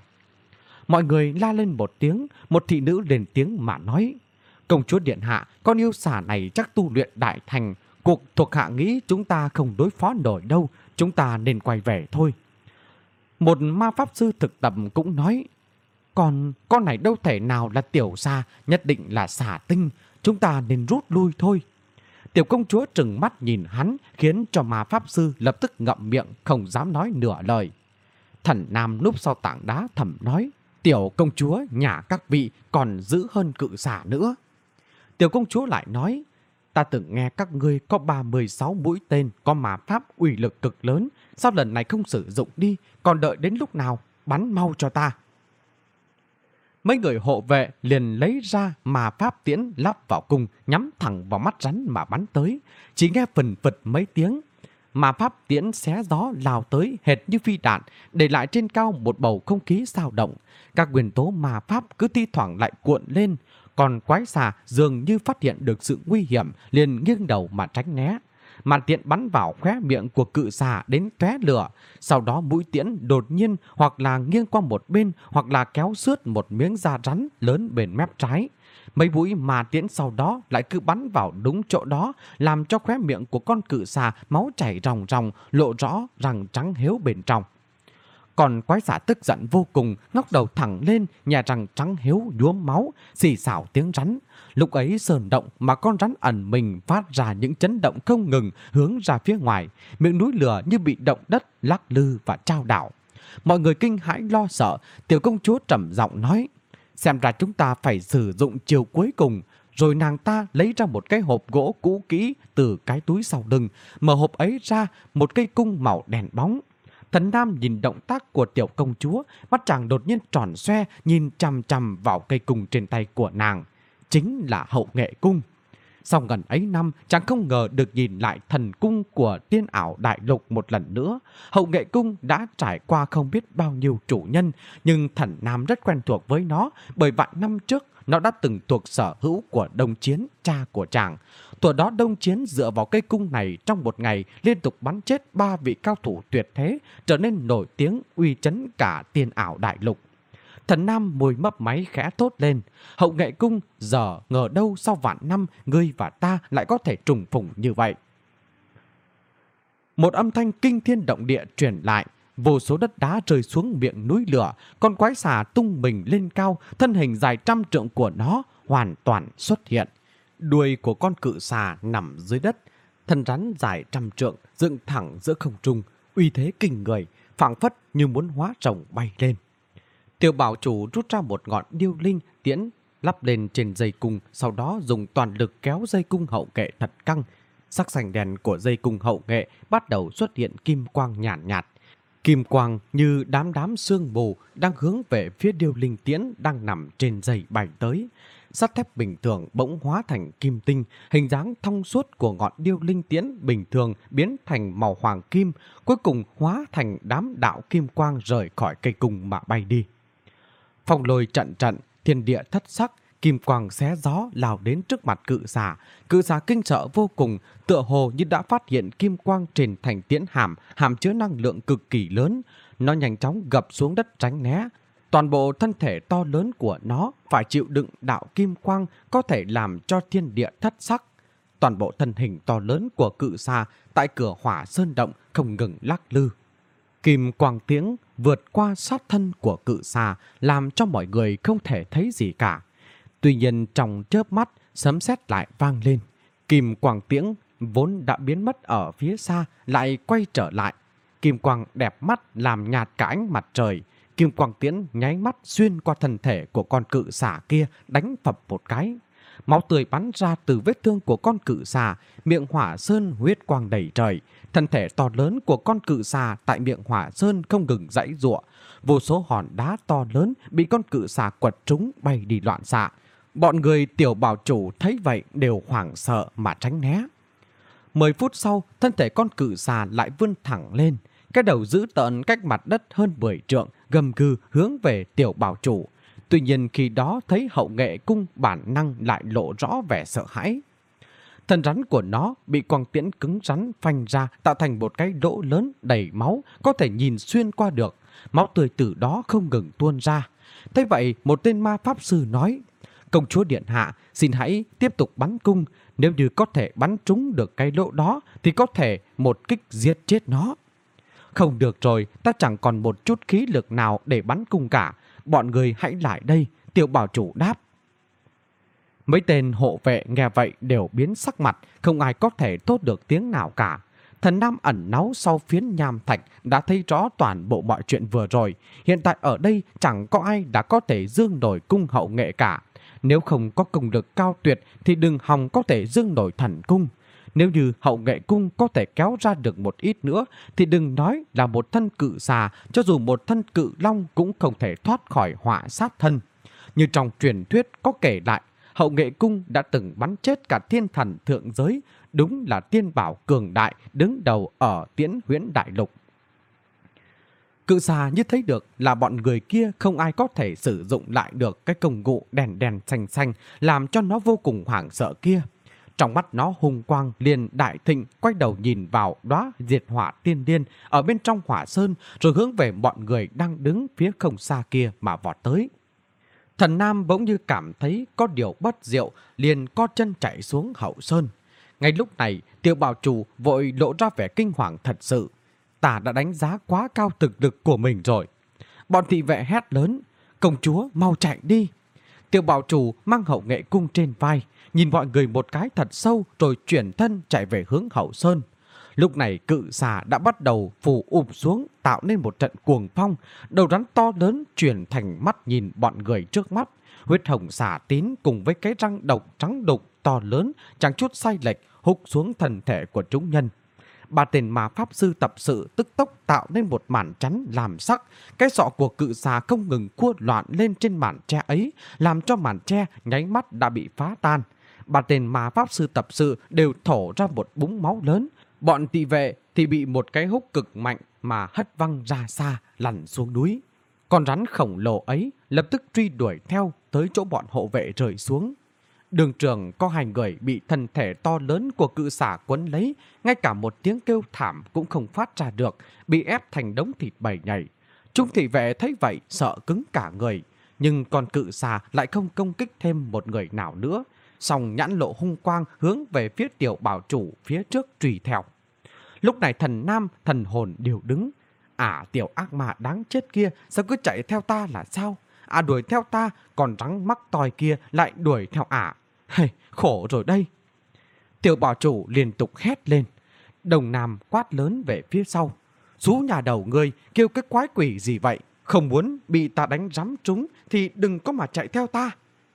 Mọi người la lên một tiếng, một thị nữ lên tiếng mà nói: Công chúa điện hạ, con yêu xà này chắc tu luyện đại thành. Cuộc thuộc hạ nghĩ chúng ta không đối phó nổi đâu, chúng ta nên quay về thôi. Một ma pháp sư thực tập cũng nói: Còn con này đâu thể nào là tiểu xà, nhất định là xà tinh, chúng ta nên rút lui thôi. Tiểu công chúa trừng mắt nhìn hắn, khiến cho ma pháp sư lập tức ngậm miệng, không dám nói nửa lời. Thần Nam núp sau tảng đá thầm nói: Tiểu công chúa nhà các vị còn dữ hơn cự xà nữa. Tiểu công chúa lại nói: Ta từng nghe các ngươi có ba mươi sáu mũi tên có ma pháp uy lực cực lớn, sao lần này không sử dụng đi, còn đợi đến lúc nào, bắn mau cho ta. Mấy người hộ vệ liền lấy ra ma pháp tiễn lắp vào cung, nhắm thẳng vào mắt rắn mà bắn tới. Chỉ nghe phần phật mấy tiếng, ma pháp tiễn xé gió lao tới hệt như phi đạn, để lại trên cao một bầu không khí dao động. Các nguyên tố ma pháp cứ thi thoảng lại cuộn lên. Còn quái xà dường như phát hiện được sự nguy hiểm, liền nghiêng đầu mà tránh né. Màn tiễn bắn vào khóe miệng của cự xà đến tóe lửa. Sau đó mũi tiễn đột nhiên hoặc là nghiêng qua một bên, hoặc là kéo xước một miếng da rắn lớn bên mép trái. Mấy mũi mà tiễn sau đó lại cứ bắn vào đúng chỗ đó, làm cho khóe miệng của con cự xà máu chảy ròng ròng, lộ rõ răng trắng héo bên trong. Còn quái xà tức giận vô cùng, ngóc đầu thẳng lên, nhà răng trắng hiếu nhuốm máu, xì xào tiếng rắn. Lúc ấy sơn động mà con rắn ẩn mình phát ra những chấn động không ngừng hướng ra phía ngoài, miệng núi lửa như bị động đất lắc lư và trao đảo. Mọi người kinh hãi lo sợ, tiểu công chúa trầm giọng nói: xem ra chúng ta phải sử dụng chiều cuối cùng. Rồi nàng ta lấy ra một cái hộp gỗ cũ kỹ từ cái túi sau lưng, mở hộp ấy ra một cây cung màu đèn bóng. Thần Nam nhìn động tác của tiểu công chúa, mắt chàng đột nhiên tròn xoe, nhìn chằm chằm vào cây cung trên tay của nàng. Chính là Hậu Nghệ Cung. Sau gần ấy năm, chàng không ngờ được nhìn lại thần cung của Tiên Ảo Đại Lục một lần nữa. Hậu Nghệ Cung đã trải qua không biết bao nhiêu chủ nhân, nhưng thần Nam rất quen thuộc với nó, bởi vạn năm trước nó đã từng thuộc sở hữu của Đông Chiến, cha của chàng. Tuổi đó Đông Chiến dựa vào cây cung này trong một ngày liên tục bắn chết ba vị cao thủ tuyệt thế, trở nên nổi tiếng uy chấn cả Tiên Ảo Đại Lục. Thần Nam môi mấp máy khẽ thốt lên: Hậu Nghệ Cung, giờ ngờ đâu sau vạn năm ngươi và ta lại có thể trùng phùng như vậy. Một âm thanh kinh thiên động địa truyền lại, vô số đất đá rơi xuống miệng núi lửa, con quái xà tung mình lên cao, thân hình dài trăm trượng của nó hoàn toàn xuất hiện. Đuôi của con cự xà nằm dưới đất, thân rắn dài trăm trượng dựng thẳng giữa không trung, uy thế kinh người, phảng phất như muốn hóa rồng bay lên. Tiểu bảo chủ rút ra một ngọn điêu linh tiễn lắp lên trên dây cung, sau đó dùng toàn lực kéo dây cung hậu nghệ thật căng. Sắc xanh đèn của dây cung hậu nghệ bắt đầu xuất hiện kim quang nhàn nhạt, nhạt. Kim quang như đám đám sương mù đang hướng về phía điêu linh tiễn đang nằm trên dây bay tới. Sắt thép bình thường bỗng hóa thành kim tinh, hình dáng thông suốt của ngọn điêu linh tiễn bình thường biến thành màu hoàng kim, cuối cùng hóa thành đám đạo kim quang rời khỏi cây cung mà bay đi. Phong lôi trận trận, thiên địa thất sắc, kim quang xé gió lao đến trước mặt cự xà. Cự xà kinh sợ vô cùng, tựa hồ như đã phát hiện kim quang trên thành tiễn hàm, hàm chứa năng lượng cực kỳ lớn. Nó nhanh chóng gập xuống đất tránh né. Toàn bộ thân thể to lớn của nó phải chịu đựng đạo kim quang có thể làm cho thiên địa thất sắc. Toàn bộ thân hình to lớn của cự xà tại cửa hỏa sơn động không ngừng lắc lư. Kim quang tiếng vượt qua sát thân của cự xà làm cho mọi người không thể thấy gì cả. Tuy nhiên trong chớp mắt, sấm sét lại vang lên. Kim quang tiếng vốn đã biến mất ở phía xa lại quay trở lại. Kim quang đẹp mắt làm nhạt cả ánh mặt trời. Kim quang tiễn nháy mắt xuyên qua thân thể của con cự xà kia, đánh phập một cái. Máu tươi bắn ra từ vết thương của con cự xà, miệng hỏa sơn huyết quang đầy trời. Thân thể to lớn của con cự xà tại miệng hỏa sơn không ngừng giãy giụa. Vô số hòn đá to lớn bị con cự xà quật trúng bay đi loạn xạ. Bọn người tiểu bảo chủ thấy vậy đều hoảng sợ mà tránh né. Mười phút sau, thân thể con cự xà lại vươn thẳng lên. Cái đầu dữ tợn cách mặt đất hơn mười trượng, gầm gừ hướng về tiểu bảo chủ. Tuy nhiên khi đó thấy Hậu Nghệ Cung bản năng lại lộ rõ vẻ sợ hãi. Thân rắn của nó bị quang tiễn cứng rắn phanh ra tạo thành một cái lỗ lớn đầy máu, có thể nhìn xuyên qua được. Máu tươi từ đó không ngừng tuôn ra. Thế vậy một tên ma pháp sư nói: Công chúa điện hạ, xin hãy tiếp tục bắn cung. Nếu như có thể bắn trúng được cái lỗ đó thì có thể một kích giết chết nó. Không được rồi, ta chẳng còn một chút khí lực nào để bắn cung cả. Bọn người hãy lại đây, tiểu bảo chủ đáp. Mấy tên hộ vệ nghe vậy đều biến sắc mặt, không ai có thể thốt được tiếng nào cả. Thần Nam ẩn náu sau phiến nham thạch đã thấy rõ toàn bộ mọi chuyện vừa rồi. Hiện tại ở đây chẳng có ai đã có thể dương nổi cung Hậu Nghệ cả. Nếu không có công lực cao tuyệt thì đừng hòng có thể dương nổi thần cung. Nếu như Hậu Nghệ Cung có thể kéo ra được một ít nữa thì đừng nói là một thân cự xà, cho dù một thân cự long cũng không thể thoát khỏi họa sát thân. Như trong truyền thuyết có kể lại, Hậu Nghệ Cung đã từng bắn chết cả thiên thần thượng giới, đúng là tiên bảo cường đại đứng đầu ở Tiễn Huyễn Đại Lục. Cự xà như thấy được là bọn người kia không ai có thể sử dụng lại được cái công cụ đèn đèn xanh xanh làm cho nó vô cùng hoảng sợ kia. Trong mắt nó hung quang liền đại thịnh, quay đầu nhìn vào đóa diệt hỏa tiên điên ở bên trong hỏa sơn, rồi hướng về bọn người đang đứng phía không xa kia mà vọt tới. Thần Nam bỗng như cảm thấy có điều bất diệu, liền co chân chạy xuống hậu sơn. Ngay lúc này, tiểu bảo chủ vội lộ ra vẻ kinh hoàng thật sự. ta đã đánh giá quá cao thực lực của mình rồi. Bọn thị vệ hét lớn, công chúa mau chạy đi. Tiểu bảo chủ mang hậu nghệ cung trên vai, nhìn mọi người một cái thật sâu rồi chuyển thân chạy về hướng hậu sơn. Lúc này cự xà đã bắt đầu phủ ụp xuống tạo nên một trận cuồng phong, đầu rắn to lớn chuyển thành mắt nhìn bọn người trước mắt. Huyết hồng xà tín cùng với cái răng độc trắng đục to lớn chẳng chút sai lệch húc xuống thân thể của chúng nhân. Ba tên ma pháp sư tập sự tức tốc tạo nên một màn chắn làm sắc. Cái sọ của cự xà không ngừng cua loạn lên trên màn tre ấy, làm cho màn tre nháy mắt đã bị phá tan. Ba tên ma pháp sư tập sự đều thổ ra một búng máu lớn. Bọn thị vệ thì bị một cái húc cực mạnh mà hất văng ra xa, lăn xuống núi. Con rắn khổng lồ ấy lập tức truy đuổi theo tới chỗ bọn hộ vệ rơi xuống. Đường trường có hai người bị thân thể to lớn của cự xà quấn lấy, ngay cả một tiếng kêu thảm cũng không phát ra được, bị ép thành đống thịt bầy nhảy. Chúng thị vệ thấy vậy sợ cứng cả người, nhưng con cự xà lại không công kích thêm một người nào nữa. Song nhãn lộ hung quang hướng về phía tiểu bảo chủ phía trước truy theo. Lúc này thần nam, thần hồn đều đứng. À, tiểu ác ma đáng chết kia, sao cứ chạy theo ta là sao? À, đuổi theo ta, còn rắn mắc tòi kia lại đuổi theo ả. Hey, khổ rồi đây. Tiểu bảo chủ liên tục hét lên. Đồng nam quát lớn về phía sau. Xú nhà đầu ngươi, kêu cái quái quỷ gì vậy? Không muốn bị ta đánh rắm trúng thì đừng có mà chạy theo ta.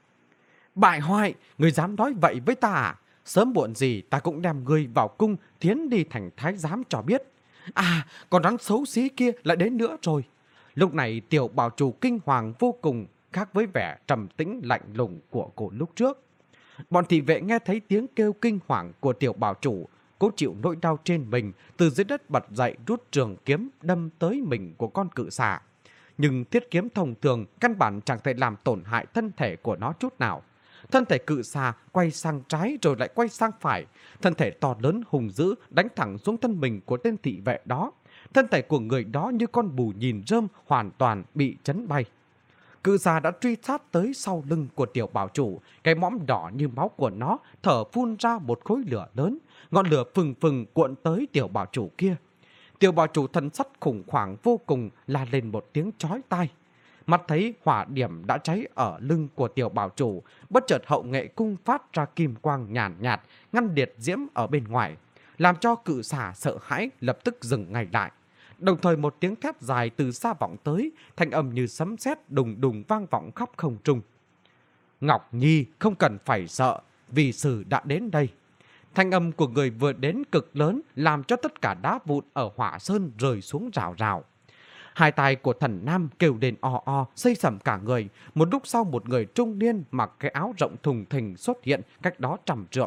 Bại hoại, ngươi dám nói vậy với ta à? Sớm muộn gì ta cũng đem ngươi vào cung thiến đi thành thái giám cho biết. À, con rắn xấu xí kia lại đến nữa rồi. Lúc này tiểu bảo chủ kinh hoàng vô cùng, khác với vẻ trầm tĩnh lạnh lùng của cô lúc trước. Bọn thị vệ nghe thấy tiếng kêu kinh hoàng của tiểu bảo chủ, cố chịu nỗi đau trên mình, từ dưới đất bật dậy rút trường kiếm đâm tới mình của con cự xà. Nhưng thiết kiếm thông thường căn bản chẳng thể làm tổn hại thân thể của nó chút nào. Thân thể cự xà quay sang trái rồi lại quay sang phải. Thân thể to lớn hùng dữ đánh thẳng xuống thân mình của tên thị vệ đó. Thân thể của người đó như con bù nhìn rơm hoàn toàn bị chấn bay. Cự xà đã truy sát tới sau lưng của tiểu bảo chủ. Cái mõm đỏ như máu của nó thở phun ra một khối lửa lớn. Ngọn lửa phừng phừng cuộn tới tiểu bảo chủ kia. Tiểu bảo chủ thân sắc khủng hoảng vô cùng, la lên một tiếng chói tai. Mắt thấy hỏa điểm đã cháy ở lưng của tiểu bảo chủ, bất chợt hậu nghệ cung phát ra kim quang nhàn nhạt, nhạt, ngăn liệt diễm ở bên ngoài, làm cho cự xà sợ hãi lập tức dừng ngay lại. Đồng thời một tiếng thét dài từ xa vọng tới, thanh âm như sấm sét đùng đùng vang vọng khắp không trung. Ngọc Nhi không cần phải sợ, vì sử đã đến đây. Thanh âm của người vừa đến cực lớn, làm cho tất cả đá vụn ở hỏa sơn rơi xuống rào rào. Hai tay của thần nam kêu lên o o, xây sẩm cả người. Một lúc sau một người trung niên mặc cái áo rộng thùng thình xuất hiện cách đó trăm trượng.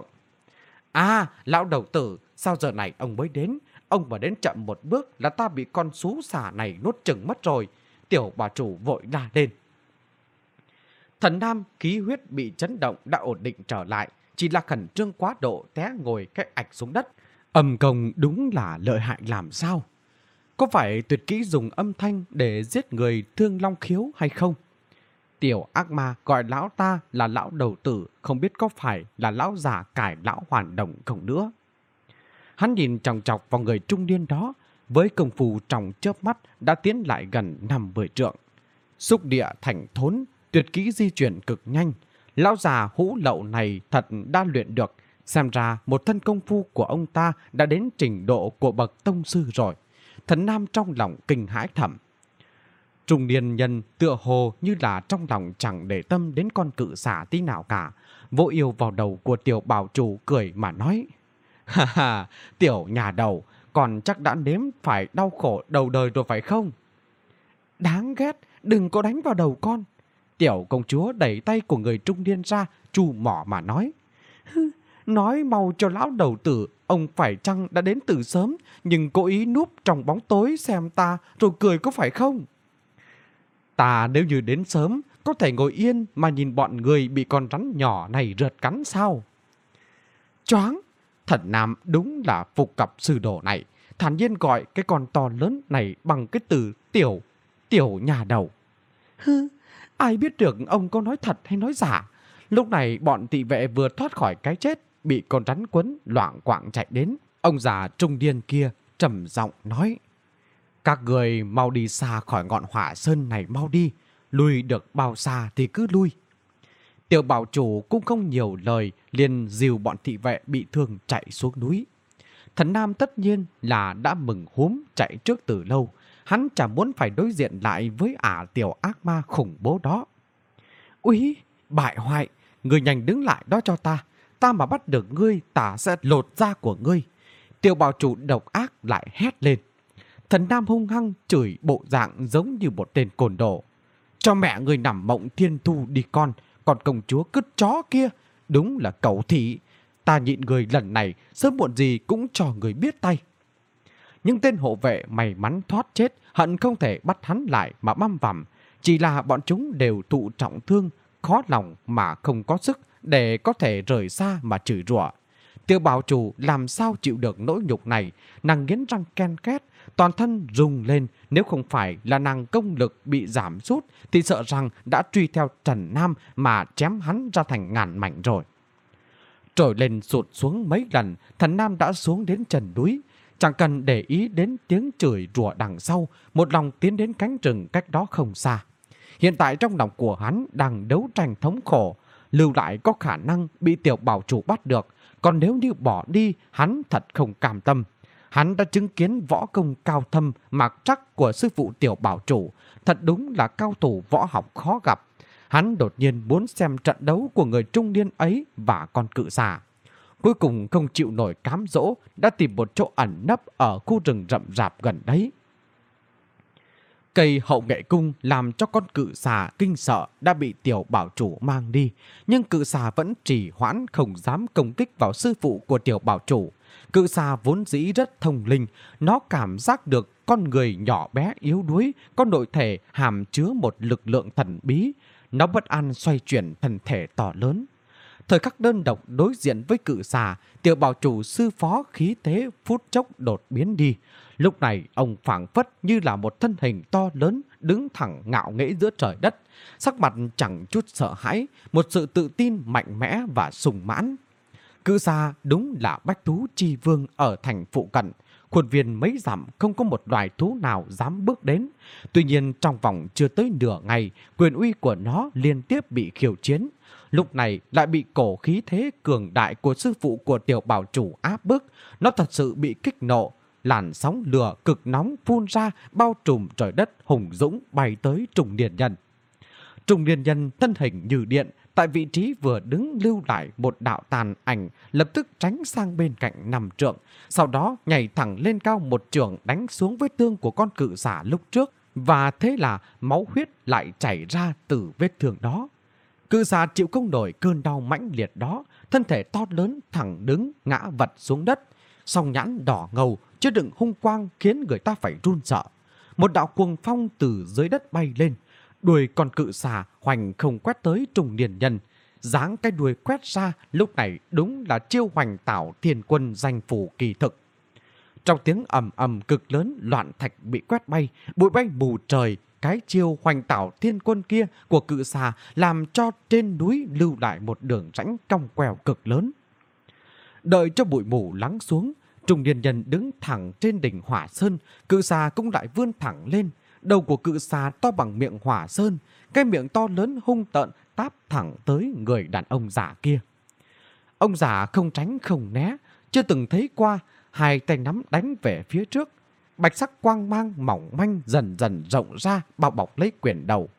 À, lão đầu tử, sao giờ này ông mới đến? Ông mà đến chậm một bước là ta bị con xú xà này nuốt chửng mất rồi. Tiểu bà chủ vội la lên. Thần nam khí huyết bị chấn động đã ổn định trở lại, chỉ là khẩn trương quá độ té ngồi cái ạch xuống đất. Âm công đúng là lợi hại làm sao? Có phải tuyệt kỹ dùng âm thanh để giết người thương long khiếu hay không? Tiểu ác ma gọi lão ta là lão đầu tử, không biết có phải là lão già cải lão hoàn đồng không nữa. Hắn nhìn chòng chọc vào người trung niên đó, với công phu trong chớp mắt đã tiến lại gần năm mươi trượng. Xúc địa thành thốn, tuyệt kỹ di chuyển cực nhanh. Lão già hũ lậu này thật đã luyện được, xem ra một thân công phu của ông ta đã đến trình độ của bậc tông sư rồi. Thần nam trong lòng kinh hãi thầm. Trung niên nhân tựa hồ như là trong lòng chẳng để tâm đến con cự xà tí nào cả, vỗ yêu vào đầu của tiểu bảo chủ cười mà nói. Ha ha, tiểu nhà đầu, còn chắc đã nếm phải đau khổ đầu đời rồi phải không? Đáng ghét, đừng có đánh vào đầu con. Tiểu công chúa đẩy tay của người trung niên ra, trù mỏ mà nói. Nói mau cho lão đầu tử, ông phải chăng đã đến từ sớm, nhưng cố ý núp trong bóng tối xem ta rồi cười có phải không? Ta nếu như đến sớm, có thể ngồi yên mà nhìn bọn người bị con rắn nhỏ này rượt cắn sao? Choáng! Thần nam đúng là phục cặp sư đồ này, thản nhiên gọi cái con to lớn này bằng cái từ tiểu, tiểu nhà đầu. Hừ, ai biết được ông có nói thật hay nói giả? Lúc này bọn thị vệ vừa thoát khỏi cái chết, bị con rắn quấn loạng quạng chạy đến. Ông già trung niên kia trầm giọng nói. Các người mau đi xa khỏi ngọn hỏa sơn này mau đi, lui được bao xa thì cứ lui. Tiểu bảo chủ cũng không nhiều lời, liền dìu bọn thị vệ bị thương chạy xuống núi. Thần Nam tất nhiên là đã mừng húm chạy trước từ lâu, hắn chẳng muốn phải đối diện lại với ả tiểu ác ma khủng bố đó. Úi, bại hoại, ngươi nhanh đứng lại đó cho ta, ta mà bắt được ngươi ta sẽ lột da của ngươi. Tiểu bảo chủ độc ác lại hét lên. Thần Nam hung hăng chửi bộ dạng giống như một tên côn đồ. Cho mẹ ngươi nằm mộng thiên thu đi con, còn công chúa cứt chó kia, đúng là cẩu thị. Ta nhịn người lần này, sớm muộn gì cũng cho người biết tay. Những tên hộ vệ may mắn thoát chết, hận không thể bắt hắn lại mà băm vằm. Chỉ là bọn chúng đều thụ trọng thương, khó lòng mà không có sức để có thể rời xa mà chửi rủa. Tiểu bảo chủ làm sao chịu được nỗi nhục này, nàng nghiến răng ken két, toàn thân rung lên. Nếu không phải là nàng công lực bị giảm sút thì sợ rằng đã truy theo Trần Nam mà chém hắn ra thành ngàn mảnh rồi. Trồi lên sụt xuống mấy lần, Thần Nam đã xuống đến chân núi. Chẳng cần để ý đến tiếng chửi rủa đằng sau, một lòng tiến đến cánh rừng cách đó không xa. Hiện tại trong lòng của hắn đang đấu tranh thống khổ, lưu lại có khả năng bị tiểu bảo chủ bắt được. Còn nếu như bỏ đi, hắn thật không cam tâm. Hắn đã chứng kiến võ công cao thâm mạc trắc của sư phụ tiểu bảo chủ, thật đúng là cao thủ võ học khó gặp. Hắn đột nhiên muốn xem trận đấu của người trung niên ấy và con cự xà. Cuối cùng không chịu nổi cám dỗ, đã tìm một chỗ ẩn nấp ở khu rừng rậm rạp gần đấy. Cây hậu nghệ cung làm cho con cự xà kinh sợ đã bị tiểu bảo chủ mang đi, nhưng cự xà vẫn trì hoãn không dám công kích vào sư phụ của tiểu bảo chủ. Cự xà vốn dĩ rất thông linh, nó cảm giác được con người nhỏ bé yếu đuối có nội thể hàm chứa một lực lượng thần bí. Nó bất an xoay chuyển thân thể to lớn. Thời khắc đơn độc đối diện với cự xà, tiểu bảo chủ sư phó khí thế phút chốc đột biến đi. Lúc này ông phảng phất như là một thân hình to lớn đứng thẳng ngạo nghễ giữa trời đất, sắc mặt chẳng chút sợ hãi, một sự tự tin mạnh mẽ và sùng mãn. Cự xà đúng là bách thú chi vương ở thành phụ cận, khuôn viên mấy dặm không có một loài thú nào dám bước đến. Tuy nhiên trong vòng chưa tới nửa ngày, quyền uy của nó liên tiếp bị khiêu chiến. Lúc này lại bị cổ khí thế cường đại của sư phụ của tiểu bảo chủ áp bức. Nó thật sự bị kích nộ, làn sóng lửa cực nóng phun ra bao trùm trời đất hùng dũng bay tới Trùng Niên Nhân. Trùng Niên Nhân thân hình như điện, tại vị trí vừa đứng lưu lại một đạo tàn ảnh, lập tức tránh sang bên cạnh năm trượng, sau đó nhảy thẳng lên cao một trường đánh xuống vết thương của con cự xà lúc trước, và thế là máu huyết lại chảy ra từ vết thương đó. Cự xà chịu không nổi cơn đau mãnh liệt đó, thân thể to lớn thẳng đứng ngã vật xuống đất, song nhãn đỏ ngầu chứa đựng hung quang khiến người ta phải run sợ. Một đạo cuồng phong từ dưới đất bay lên, đuôi con cự xà hoành không quét tới Trùng Niên Nhân. Dáng cái đuôi quét ra lúc này đúng là chiêu hoành tảo thiên quân danh phủ kỳ thực. Trong tiếng ầm ầm cực lớn, loạn thạch bị quét bay, bụi bay mù trời. Cái chiêu hoành tảo thiên quân kia của cự xà làm cho trên núi lưu lại một đường rãnh cong queo cực lớn. Đợi cho bụi mù lắng xuống, Trùng Niên Nhân đứng thẳng trên đỉnh hỏa sơn, cự xà cũng lại vươn thẳng lên. Đầu của cự xà to bằng miệng hỏa sơn, cái miệng to lớn hung tợn táp thẳng tới người đàn ông già kia. Ông già không tránh không né, chưa từng thấy qua, hai tay nắm đánh về phía trước. Bạch sắc quang mang mỏng manh dần dần rộng ra bao bọc lấy quyền đầu.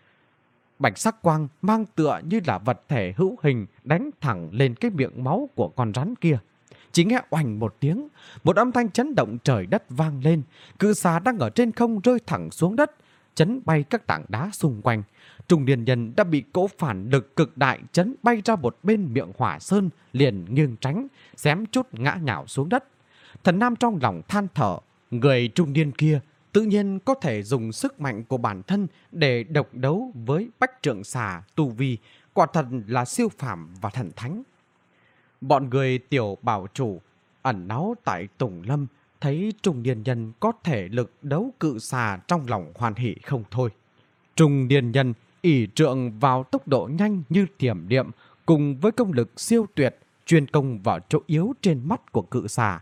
Bạch sắc quang mang tựa như là vật thể hữu hình đánh thẳng lên cái miệng máu của con rắn kia. Chỉ nghe oành một tiếng, một âm thanh chấn động trời đất vang lên. Cự xà đang ở trên không rơi thẳng xuống đất, chấn bay các tảng đá xung quanh. Trùng Niên Nhân đã bị cỗ phản lực cực đại chấn bay ra một bên miệng hỏa sơn, liền nghiêng tránh, xém chút ngã nhào xuống đất. Thần Nam trong lòng than thở, người trung niên kia tự nhiên có thể dùng sức mạnh của bản thân để độc đấu với bách trượng xà tu vi, quả thật là siêu phàm và thần thánh. Bọn người tiểu bảo chủ ẩn náu tại Tùng Lâm thấy Trùng Niên Nhân có thể lực đấu cự xà, trong lòng hoan hỉ không thôi. Trùng Niên Nhân ỷ trượng vào tốc độ nhanh như thiểm điện cùng với công lực siêu tuyệt, chuyên công vào chỗ yếu trên mắt của cự xà.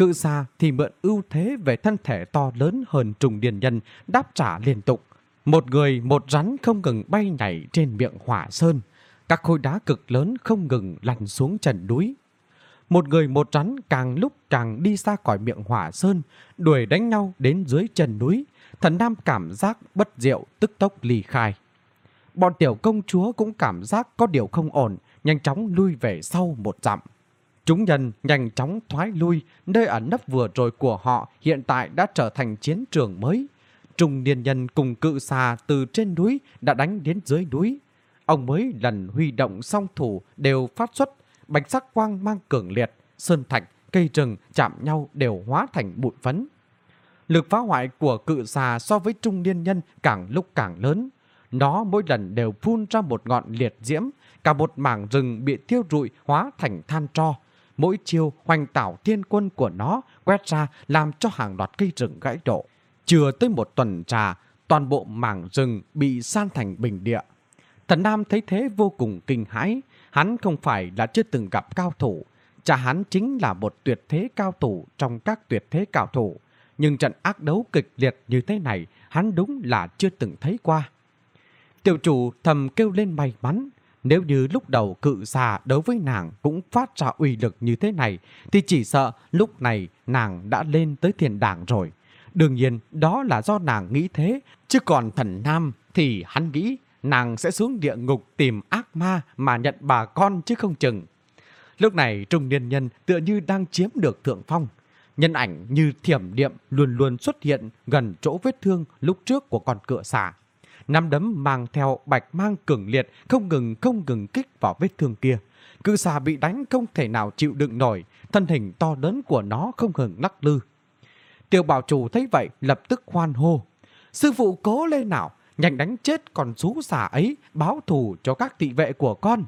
Cự xà thì mượn ưu thế về thân thể to lớn hơn trùng điền nhân, đáp trả liên tục. Một người một rắn không ngừng bay nhảy trên miệng hỏa sơn. Các khối đá cực lớn không ngừng lăn xuống chân núi. Một người một rắn càng lúc càng đi xa khỏi miệng hỏa sơn, đuổi đánh nhau đến dưới chân núi. Thần Nam cảm giác bất diệu, tức tốc ly khai. Bọn tiểu công chúa cũng cảm giác có điều không ổn, nhanh chóng lui về sau một dặm. Chúng nhân nhanh chóng thoái lui, nơi ẩn nấp vừa rồi của họ hiện tại đã trở thành chiến trường mới. Trung niên nhân cùng cự xà từ trên núi đã đánh đến dưới núi. Ông mới lần huy động song thủ đều phát xuất, bạch sắc quang mang cường liệt, sơn thạch, cây rừng chạm nhau đều hóa thành bụi phấn. Lực phá hoại của cự xà so với trung niên nhân càng lúc càng lớn. Nó mỗi lần đều phun ra một ngọn liệt diễm, cả một mảng rừng bị thiêu rụi hóa thành than tro. Mỗi chiêu hoành tảo thiên quân của nó quét ra làm cho hàng loạt cây rừng gãy đổ. Chưa tới một tuần trà, toàn bộ mảng rừng bị san thành bình địa. Thần Nam thấy thế vô cùng kinh hãi. Hắn không phải là chưa từng gặp cao thủ. Cha hắn chính là một tuyệt thế cao thủ trong các tuyệt thế cao thủ. Nhưng trận ác đấu kịch liệt như thế này hắn đúng là chưa từng thấy qua. Tiểu chủ thầm kêu lên may mắn. Nếu như lúc đầu cự xà đối với nàng cũng phát ra uy lực như thế này, thì chỉ sợ lúc này nàng đã lên tới thiên đàng rồi. Đương nhiên đó là do nàng nghĩ thế, chứ còn Thần Nam thì hắn nghĩ nàng sẽ xuống địa ngục tìm ác ma mà nhận bà con chứ không chừng. Lúc này trung niên nhân tựa như đang chiếm được thượng phong. Nhân ảnh như thiểm điện luôn luôn xuất hiện gần chỗ vết thương lúc trước của con cựa xà. Nắm đấm mang theo bạch mang cường liệt không ngừng không ngừng kích vào vết thương kia. Cự xà bị đánh không thể nào chịu đựng nổi, thân hình to lớn của nó không ngừng lắc lư. Tiểu bảo chủ thấy vậy lập tức hoan hô. Sư phụ cố lên nào, nhanh đánh chết con sú xà ấy, báo thù cho các thị vệ của con.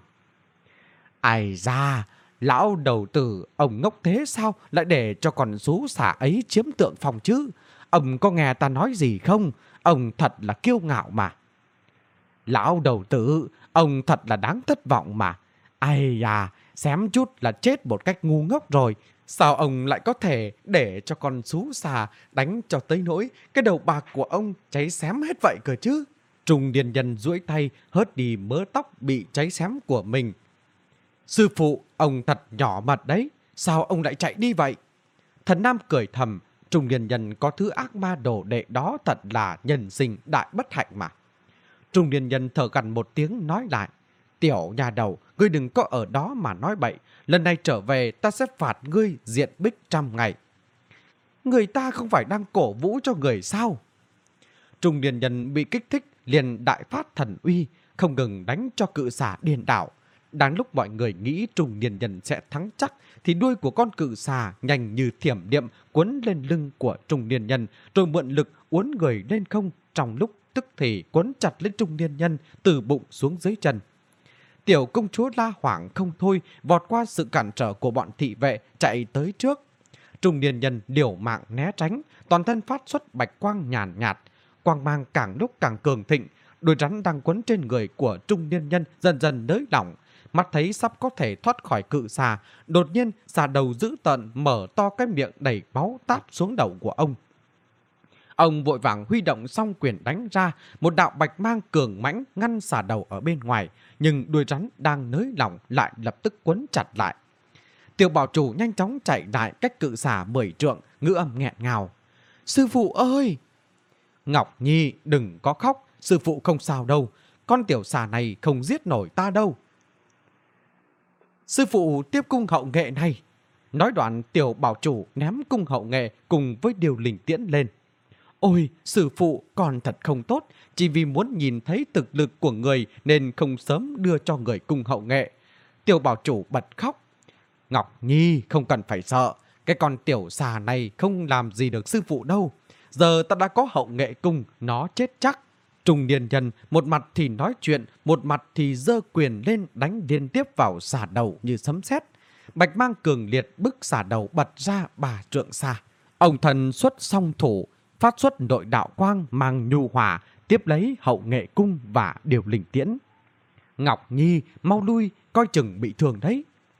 Ai da, lão đầu tử, ông ngốc thế sao lại để cho con sú xà ấy chiếm tượng phòng chứ? Ông có nghe ta nói gì không? Ông thật là kiêu ngạo mà. Lão đầu tử, ông thật là đáng thất vọng mà. Ai da, xém chút là chết một cách ngu ngốc rồi. Sao ông lại có thể để cho con sú xà đánh cho tới nỗi cái đầu bạc của ông cháy xém hết vậy cơ chứ? Trung niên nhân duỗi tay hớt đi mớ tóc bị cháy xém của mình. Sư phụ, ông thật nhỏ mật đấy. Sao ông lại chạy đi vậy? Thần Nam cười thầm. Trung niên nhân có thứ ác ma đồ đệ đó thật là nhân sinh đại bất hạnh mà. Trung niên nhân thở gằn một tiếng nói lại. Tiểu nhà đầu, ngươi đừng có ở đó mà nói bậy. Lần này trở về ta sẽ phạt ngươi diện bích trăm ngày. Người ta không phải đang cổ vũ cho người sao? Trung niên nhân bị kích thích liền đại phát thần uy, không ngừng đánh cho cự xà điên đảo. Đang lúc mọi người nghĩ trung niên nhân sẽ thắng chắc, thì đuôi của con cự xà nhanh như thiểm điện cuốn lên lưng của trung niên nhân, rồi mượn lực uốn người lên không, trong lúc tức thì cuốn chặt lên trung niên nhân từ bụng xuống dưới chân. Tiểu công chúa la hoảng không thôi, vọt qua sự cản trở của bọn thị vệ chạy tới trước. Trung niên nhân liều mạng né tránh, toàn thân phát xuất bạch quang nhàn nhạt, quang mang càng lúc càng cường thịnh. Đôi rắn đang quấn trên người của trung niên nhân dần dần nới lỏng. Mắt thấy sắp có thể thoát khỏi cự xà, đột nhiên xà đầu dữ tợn mở to cái miệng đầy máu tát xuống đầu của ông. Ông vội vàng huy động song quyền đánh ra, một đạo bạch mang cường mãnh ngăn xà đầu ở bên ngoài, nhưng đuôi rắn đang nới lỏng lại lập tức quấn chặt lại. Tiểu bảo chủ nhanh chóng chạy lại cách cự xà mười trượng, ngữ âm nghẹn ngào. Sư phụ ơi! Ngọc Nhi đừng có khóc, sư phụ không sao đâu, con tiểu xà này không giết nổi ta đâu. Sư phụ tiếp cung hậu nghệ này. Nói đoạn tiểu bảo chủ ném cung hậu nghệ cùng với điều linh tiễn lên. Ôi, sư phụ còn thật không tốt, chỉ vì muốn nhìn thấy thực lực của người nên không sớm đưa cho người cung hậu nghệ. Tiểu bảo chủ bật khóc. Ngọc Nhi không cần phải sợ, cái con tiểu xà này không làm gì được sư phụ đâu. Giờ ta đã có hậu nghệ cung, nó chết chắc. Trung niên nhân một mặt thì nói chuyện, một mặt thì giơ quyền lên đánh liên tiếp vào xà đầu như sấm sét. Bạch mang cường liệt bức xà đầu bật ra bà trượng xa. Ông thần xuất song thủ, phát xuất nội đạo quang mang nhu hòa, tiếp lấy hậu nghệ cung và điều linh tiễn. Ngọc Nhi mau lui, coi chừng bị thương đấy.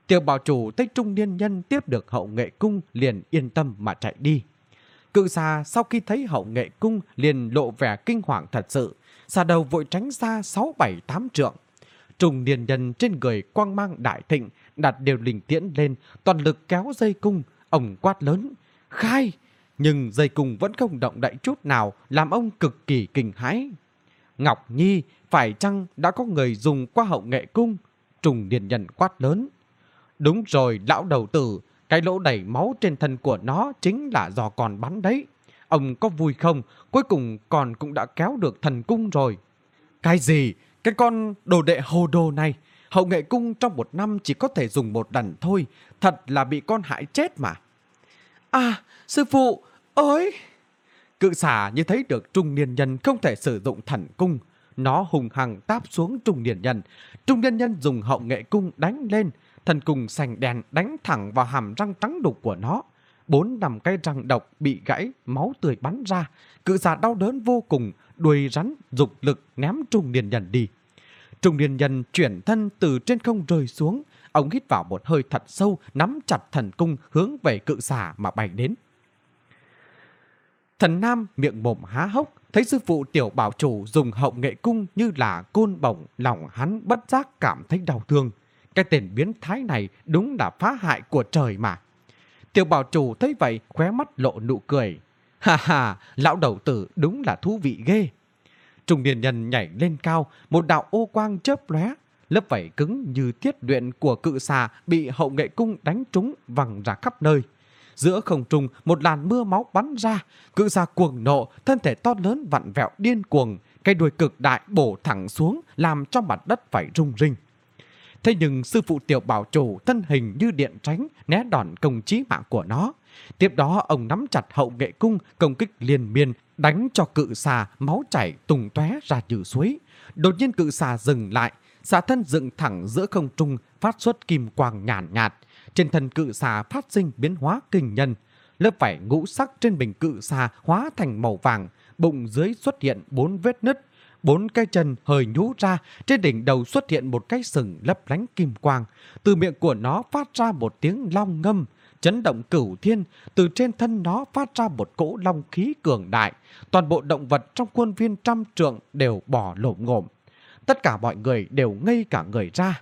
Tiểu bảo chủ thấy trung niên nhân tiếp được Hậu Nghệ Cung liền yên tâm mà chạy đi. Cự xà sau khi thấy Hậu Nghệ Cung liền lộ vẻ kinh hoàng thật sự, xà đầu vội tránh ra sáu bảy tám trượng. Trung niên nhân trên người quang mang đại thịnh đặt đều linh tiễn lên, toàn lực kéo dây cung. Ông quát lớn: "Khai!" Nhưng dây cung vẫn không động đậy chút nào, làm ông cực kỳ kinh hãi. "Ngọc Nhi, phải chăng đã có người dùng qua Hậu Nghệ Cung?" Trung niên nhân quát lớn. "Đúng rồi lão đầu tử, cái lỗ đầy máu trên thân của nó chính là do còn bắn đấy. Ông có vui không? Cuối cùng còn cũng đã kéo được thần cung rồi." "Cái gì? Cái con đồ đệ hồ đồ này, Hậu Nghệ Cung trong một năm chỉ có thể dùng một lần thôi, thật là bị con hại chết mà." "À, sư phụ, ơi!" Cự xà như thấy được trung niên nhân không thể sử dụng thần cung, nó hùng hăng táp xuống trung niên nhân. Trung niên nhân dùng Hậu Nghệ Cung đánh lên, thần cung xanh đen đánh thẳng vào hàm răng trắng đục của nó. Bốn năm cái răng độc bị gãy, máu tươi bắn ra. Cự xà đau đớn vô cùng, đuôi rắn dục lực ném trung niên nhân đi. Trung niên nhân chuyển thân từ trên không rơi xuống, ông hít vào một hơi thật sâu, nắm chặt thần cung hướng về cự xà mà bay đến. Thần Nam miệng mồm há hốc, thấy sư phụ tiểu bảo chủ dùng Hậu Nghệ Cung như là côn bổng, lòng hắn bất giác cảm thấy đau thương. Cái tên biến thái này đúng là phá hại của trời mà. Tiểu bảo chủ thấy vậy khóe mắt lộ nụ cười. "Ha ha, lão đầu tử đúng là thú vị ghê." Trung niên nhân nhảy lên cao, một đạo ô quang chớp lóe, lớp vảy cứng như thiết luyện của cự xà bị Hậu Nghệ Cung đánh trúng văng ra khắp nơi. Giữa không trung một làn mưa máu bắn ra, cự xà cuồng nộ, thân thể to lớn vặn vẹo điên cuồng, cái đuôi cực đại bổ thẳng xuống làm cho mặt đất phải rung rinh. Thế nhưng sư phụ tiểu bảo chủ thân hình như điện tránh, né đòn công chí mạng của nó. Tiếp đó ông nắm chặt Hậu Nghệ Cung, công kích liên miên, đánh cho cự xà máu chảy tung tóe ra như suối. Đột nhiên cự xà dừng lại, xà thân dựng thẳng giữa không trung, phát xuất kim quang nhàn nhạt. Trên thân cự xà phát sinh biến hóa kinh nhân. Lớp vảy ngũ sắc trên mình cự xà hóa thành màu vàng, bụng dưới xuất hiện bốn vết nứt. Bốn cái chân hơi nhú ra, trên đỉnh đầu xuất hiện một cái sừng lấp lánh kim quang. Từ miệng của nó phát ra một tiếng long ngâm, chấn động cửu thiên. Từ trên thân nó phát ra một cỗ long khí cường đại. Toàn bộ động vật trong khuôn viên trăm trượng đều bò lổm ngổm. Tất cả mọi người đều ngây cả người ra.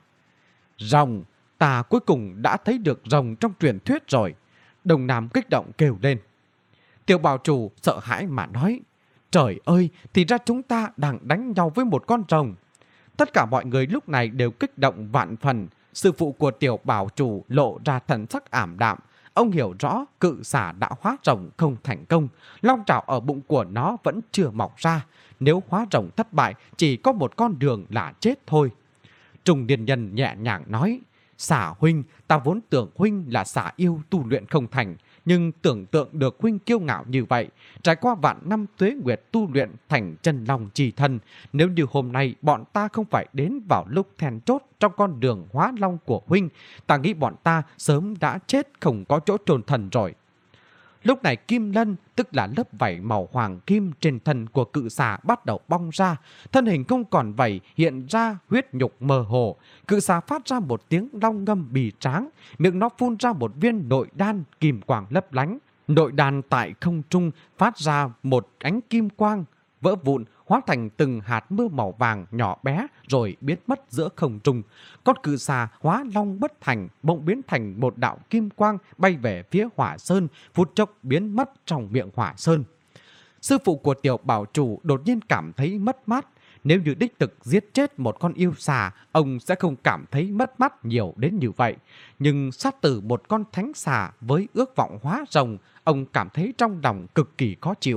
"Rồng, ta cuối cùng đã thấy được rồng trong truyền thuyết rồi." Đồng Nam kích động kêu lên. Tiểu bảo chủ sợ hãi mà nói: "Trời ơi, thì ra chúng ta đang đánh nhau với một con rồng." Tất cả mọi người lúc này đều kích động vạn phần. Sư phụ của tiểu bảo chủ lộ ra thần sắc ảm đạm. Ông hiểu rõ cự xà đã hóa rồng không thành công, long trảo ở bụng của nó vẫn chưa mọc ra. Nếu hóa rồng thất bại, chỉ có một con đường là chết thôi. Trung niên nhân nhẹ nhàng nói: "Xà huynh, ta vốn tưởng huynh là xà yêu tu luyện không thành, nhưng tưởng tượng được huynh kiêu ngạo như vậy, trải qua vạn năm tuế nguyệt tu luyện thành chân long trì thân. Nếu như hôm nay bọn ta không phải đến vào lúc then chốt trong con đường hóa long của huynh, ta nghĩ bọn ta sớm đã chết không có chỗ trồn thần rồi." Lúc này kim lân, tức là lớp vảy màu hoàng kim trên thân của cự xà bắt đầu bong ra, thân hình không còn vảy, hiện ra huyết nhục mơ hồ. Cự xà phát ra một tiếng long ngâm bì tráng, miệng nó phun ra một viên nội đan kim quang lấp lánh. Nội đan tại không trung phát ra một ánh kim quang vỡ vụn, hóa thành từng hạt mưa màu vàng nhỏ bé rồi biến mất giữa không trung. Con cự xà hóa long bất thành, bỗng biến thành một đạo kim quang bay về phía Hỏa Sơn, phút chốc biến mất trong miệng Hỏa Sơn. Sư phụ của tiểu bảo chủ đột nhiên cảm thấy mất mát. Nếu như đích thực giết chết một con yêu xà, ông sẽ không cảm thấy mất mát nhiều đến như vậy. Nhưng sát tử một con thánh xà với ước vọng hóa rồng, ông cảm thấy trong lòng cực kỳ khó chịu.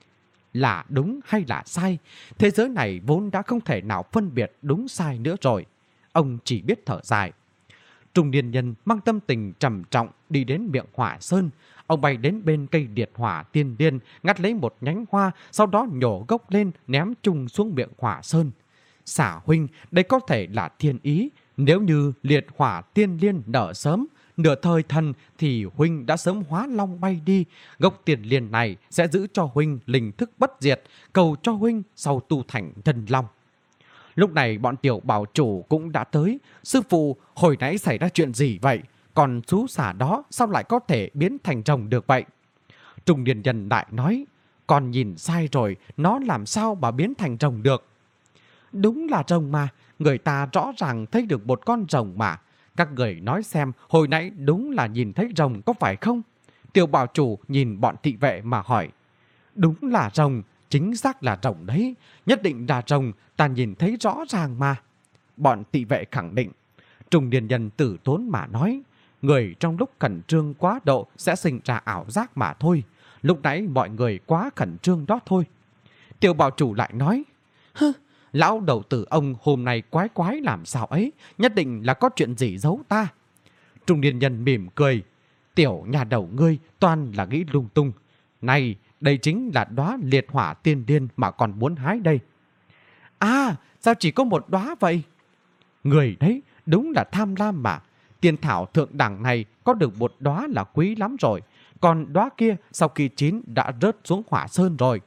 Là đúng hay là sai, thế giới này vốn đã không thể nào phân biệt đúng sai nữa rồi. Ông chỉ biết thở dài. Trung niên nhân mang tâm tình trầm trọng đi đến miệng Hỏa Sơn. Ông bay đến bên cây liệt hỏa tiên điên, ngắt lấy một nhánh hoa, sau đó nhổ gốc lên ném chung xuống miệng Hỏa Sơn. "Xà huynh, đây có thể là thiên ý. Nếu như liệt hỏa tiên liên nở sớm, nửa thời thần thì huynh đã sớm hóa long bay đi. Gốc tiền liên này sẽ giữ cho huynh linh thức bất diệt, cầu cho huynh sau tu thành thần long." Lúc này bọn tiểu bảo chủ cũng đã tới. Sư phụ, hồi nãy xảy ra chuyện gì vậy? Còn chú xà đó sao lại có thể biến thành rồng được vậy? Trung niên nhân đại nói, con nhìn sai rồi, nó làm sao mà biến thành rồng được? Đúng là rồng mà, người ta rõ ràng thấy được một con rồng mà. Các người nói xem, hồi nãy đúng là nhìn thấy rồng có phải không? Tiểu bảo chủ nhìn bọn thị vệ mà hỏi. Đúng là rồng, chính xác là rồng đấy. Nhất định là rồng, ta nhìn thấy rõ ràng mà. Bọn thị vệ khẳng định. Trung niên nhân tử tốn mà nói. Người trong lúc khẩn trương quá độ sẽ sinh ra ảo giác mà thôi. Lúc nãy mọi người quá khẩn trương đó thôi. Tiểu bảo chủ lại nói. Hứ, lão đầu tử ông hôm nay quái quái làm sao ấy. Nhất định là có chuyện gì giấu ta. Trung niên nhân mỉm cười. Tiểu nhà đầu ngươi toàn là nghĩ lung tung. Này, đây chính là đóa liệt hỏa tiên điên mà còn muốn hái đây. À, sao chỉ có một đóa vậy? Người đấy, đúng là tham lam mà. Tiên thảo thượng đẳng này có được một đóa là quý lắm rồi. Còn đóa kia sau khi chín đã rớt xuống hỏa sơn rồi.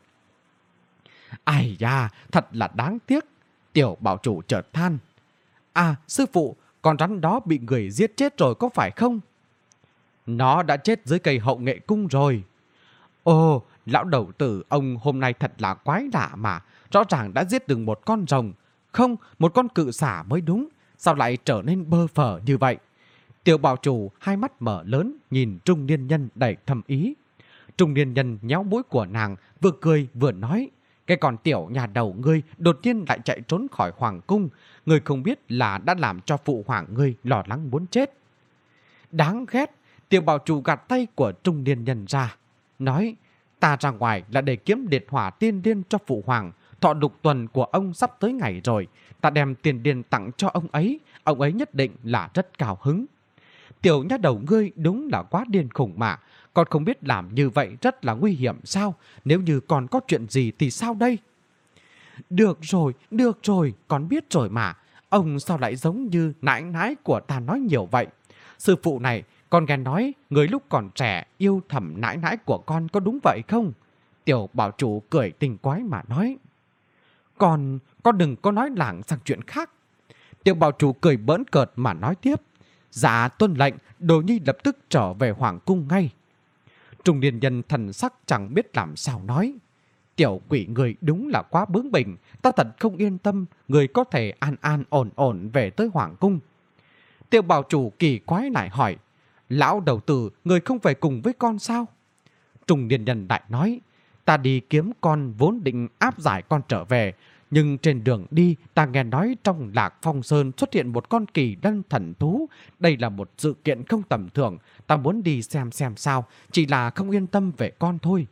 Ai da, thật là đáng tiếc. Tiểu bảo chủ chợt than. À, sư phụ, con rắn đó bị người giết chết rồi có phải không? Nó đã chết dưới cây hậu nghệ cung rồi. Ồ, lão đầu tử ông hôm nay thật là quái lạ mà. Rõ ràng đã giết được một con rồng. Không, một con cự xả mới đúng. Sao lại trở nên bơ phờ như vậy? Tiểu bảo chủ hai mắt mở lớn nhìn trung niên nhân đầy thâm ý. Trung niên nhân nhéo mũi của nàng, vừa cười vừa nói. Cái con tiểu nhà đầu ngươi đột nhiên lại chạy trốn khỏi hoàng cung. Ngươi không biết là đã làm cho phụ hoàng ngươi lo lắng muốn chết. Đáng ghét. Tiểu bảo chủ gạt tay của trung niên nhân ra. Nói, ta ra ngoài là để kiếm liệt hỏa tiên điên cho phụ hoàng. Thọ lục tuần của ông sắp tới ngày rồi. Ta đem tiền điên tặng cho ông ấy. Ông ấy nhất định là rất cao hứng. Tiểu nha đầu ngươi đúng là quá điên khủng mà. Con không biết làm như vậy rất là nguy hiểm sao? Nếu như còn có chuyện gì thì sao đây? Được rồi, được rồi, con biết rồi mà. Ông sao lại giống như nãi nãi của ta nói nhiều vậy? Sư phụ này, con nghe nói người lúc còn trẻ yêu thầm nãi nãi của con có đúng vậy không? Tiểu bảo chủ cười tình quái mà nói. Con, con đừng có nói lảng sang chuyện khác. Tiểu bảo chủ cười bỡn cợt mà nói tiếp. Dạ tuân lệnh, Đồ Nhi lập tức trở về hoàng cung ngay. Trung niên nhân thần sắc chẳng biết làm sao nói. Tiểu quỷ người đúng là quá bướng bỉnh. Ta thật không yên tâm người có thể an an ổn ổn về tới hoàng cung. Tiểu bảo chủ kỳ quái lại hỏi. Lão đầu tử, người không phải cùng với con sao? Trung niên nhân đại nói. Ta đi kiếm con vốn định áp giải con trở về. Nhưng trên đường đi ta nghe nói trong Lạc Phong Sơn xuất hiện một con kỳ lân thần thú. Đây là một sự kiện không tầm thường. Ta muốn đi xem xem sao. Chỉ là không yên tâm về con thôi.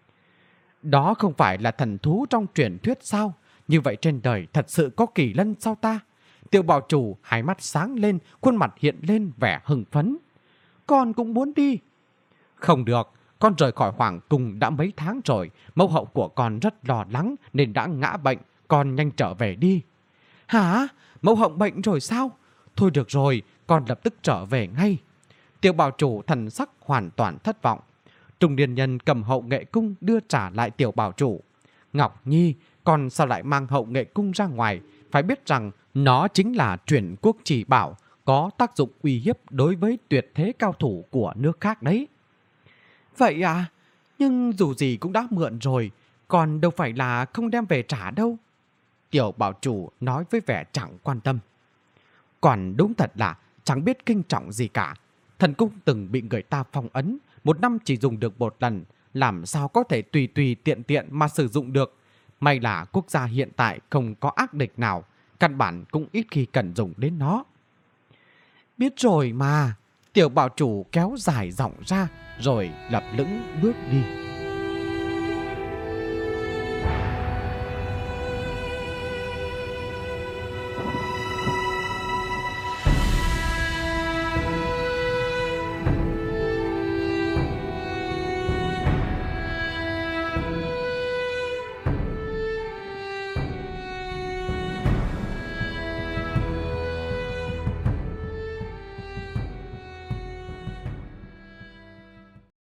Đó không phải là thần thú trong truyền thuyết sao? Như vậy trên đời thật sự có kỳ lân sao ta? Tiểu bảo chủ hai mắt sáng lên, khuôn mặt hiện lên vẻ hưng phấn. Con cũng muốn đi. Không được, con rời khỏi hoàng cung đã mấy tháng rồi. Mẫu hậu của con rất lo lắng nên đã ngã bệnh. Con nhanh trở về đi. Hả? Mẫu hậu bệnh rồi sao? Thôi được rồi, con lập tức trở về ngay. Tiểu bảo chủ thần sắc hoàn toàn thất vọng. Trung niên nhân cầm hậu nghệ cung đưa trả lại tiểu bảo chủ. Ngọc Nhi, con sao lại mang hậu nghệ cung ra ngoài? Phải biết rằng nó chính là truyền quốc chỉ bảo, có tác dụng uy hiếp đối với tuyệt thế cao thủ của nước khác đấy. Vậy à? Nhưng dù gì cũng đã mượn rồi, còn đâu phải là không đem về trả đâu. Tiểu bảo chủ nói với vẻ chẳng quan tâm. Còn đúng thật là chẳng biết kinh trọng gì cả. Thần cung từng bị người ta phong ấn, một năm chỉ dùng được một lần, làm sao có thể tùy tùy tiện tiện mà sử dụng được. May là quốc gia hiện tại không có ác địch nào, căn bản cũng ít khi cần dùng đến nó. Biết rồi mà. Tiểu bảo chủ kéo dài giọng ra rồi lập lững bước đi.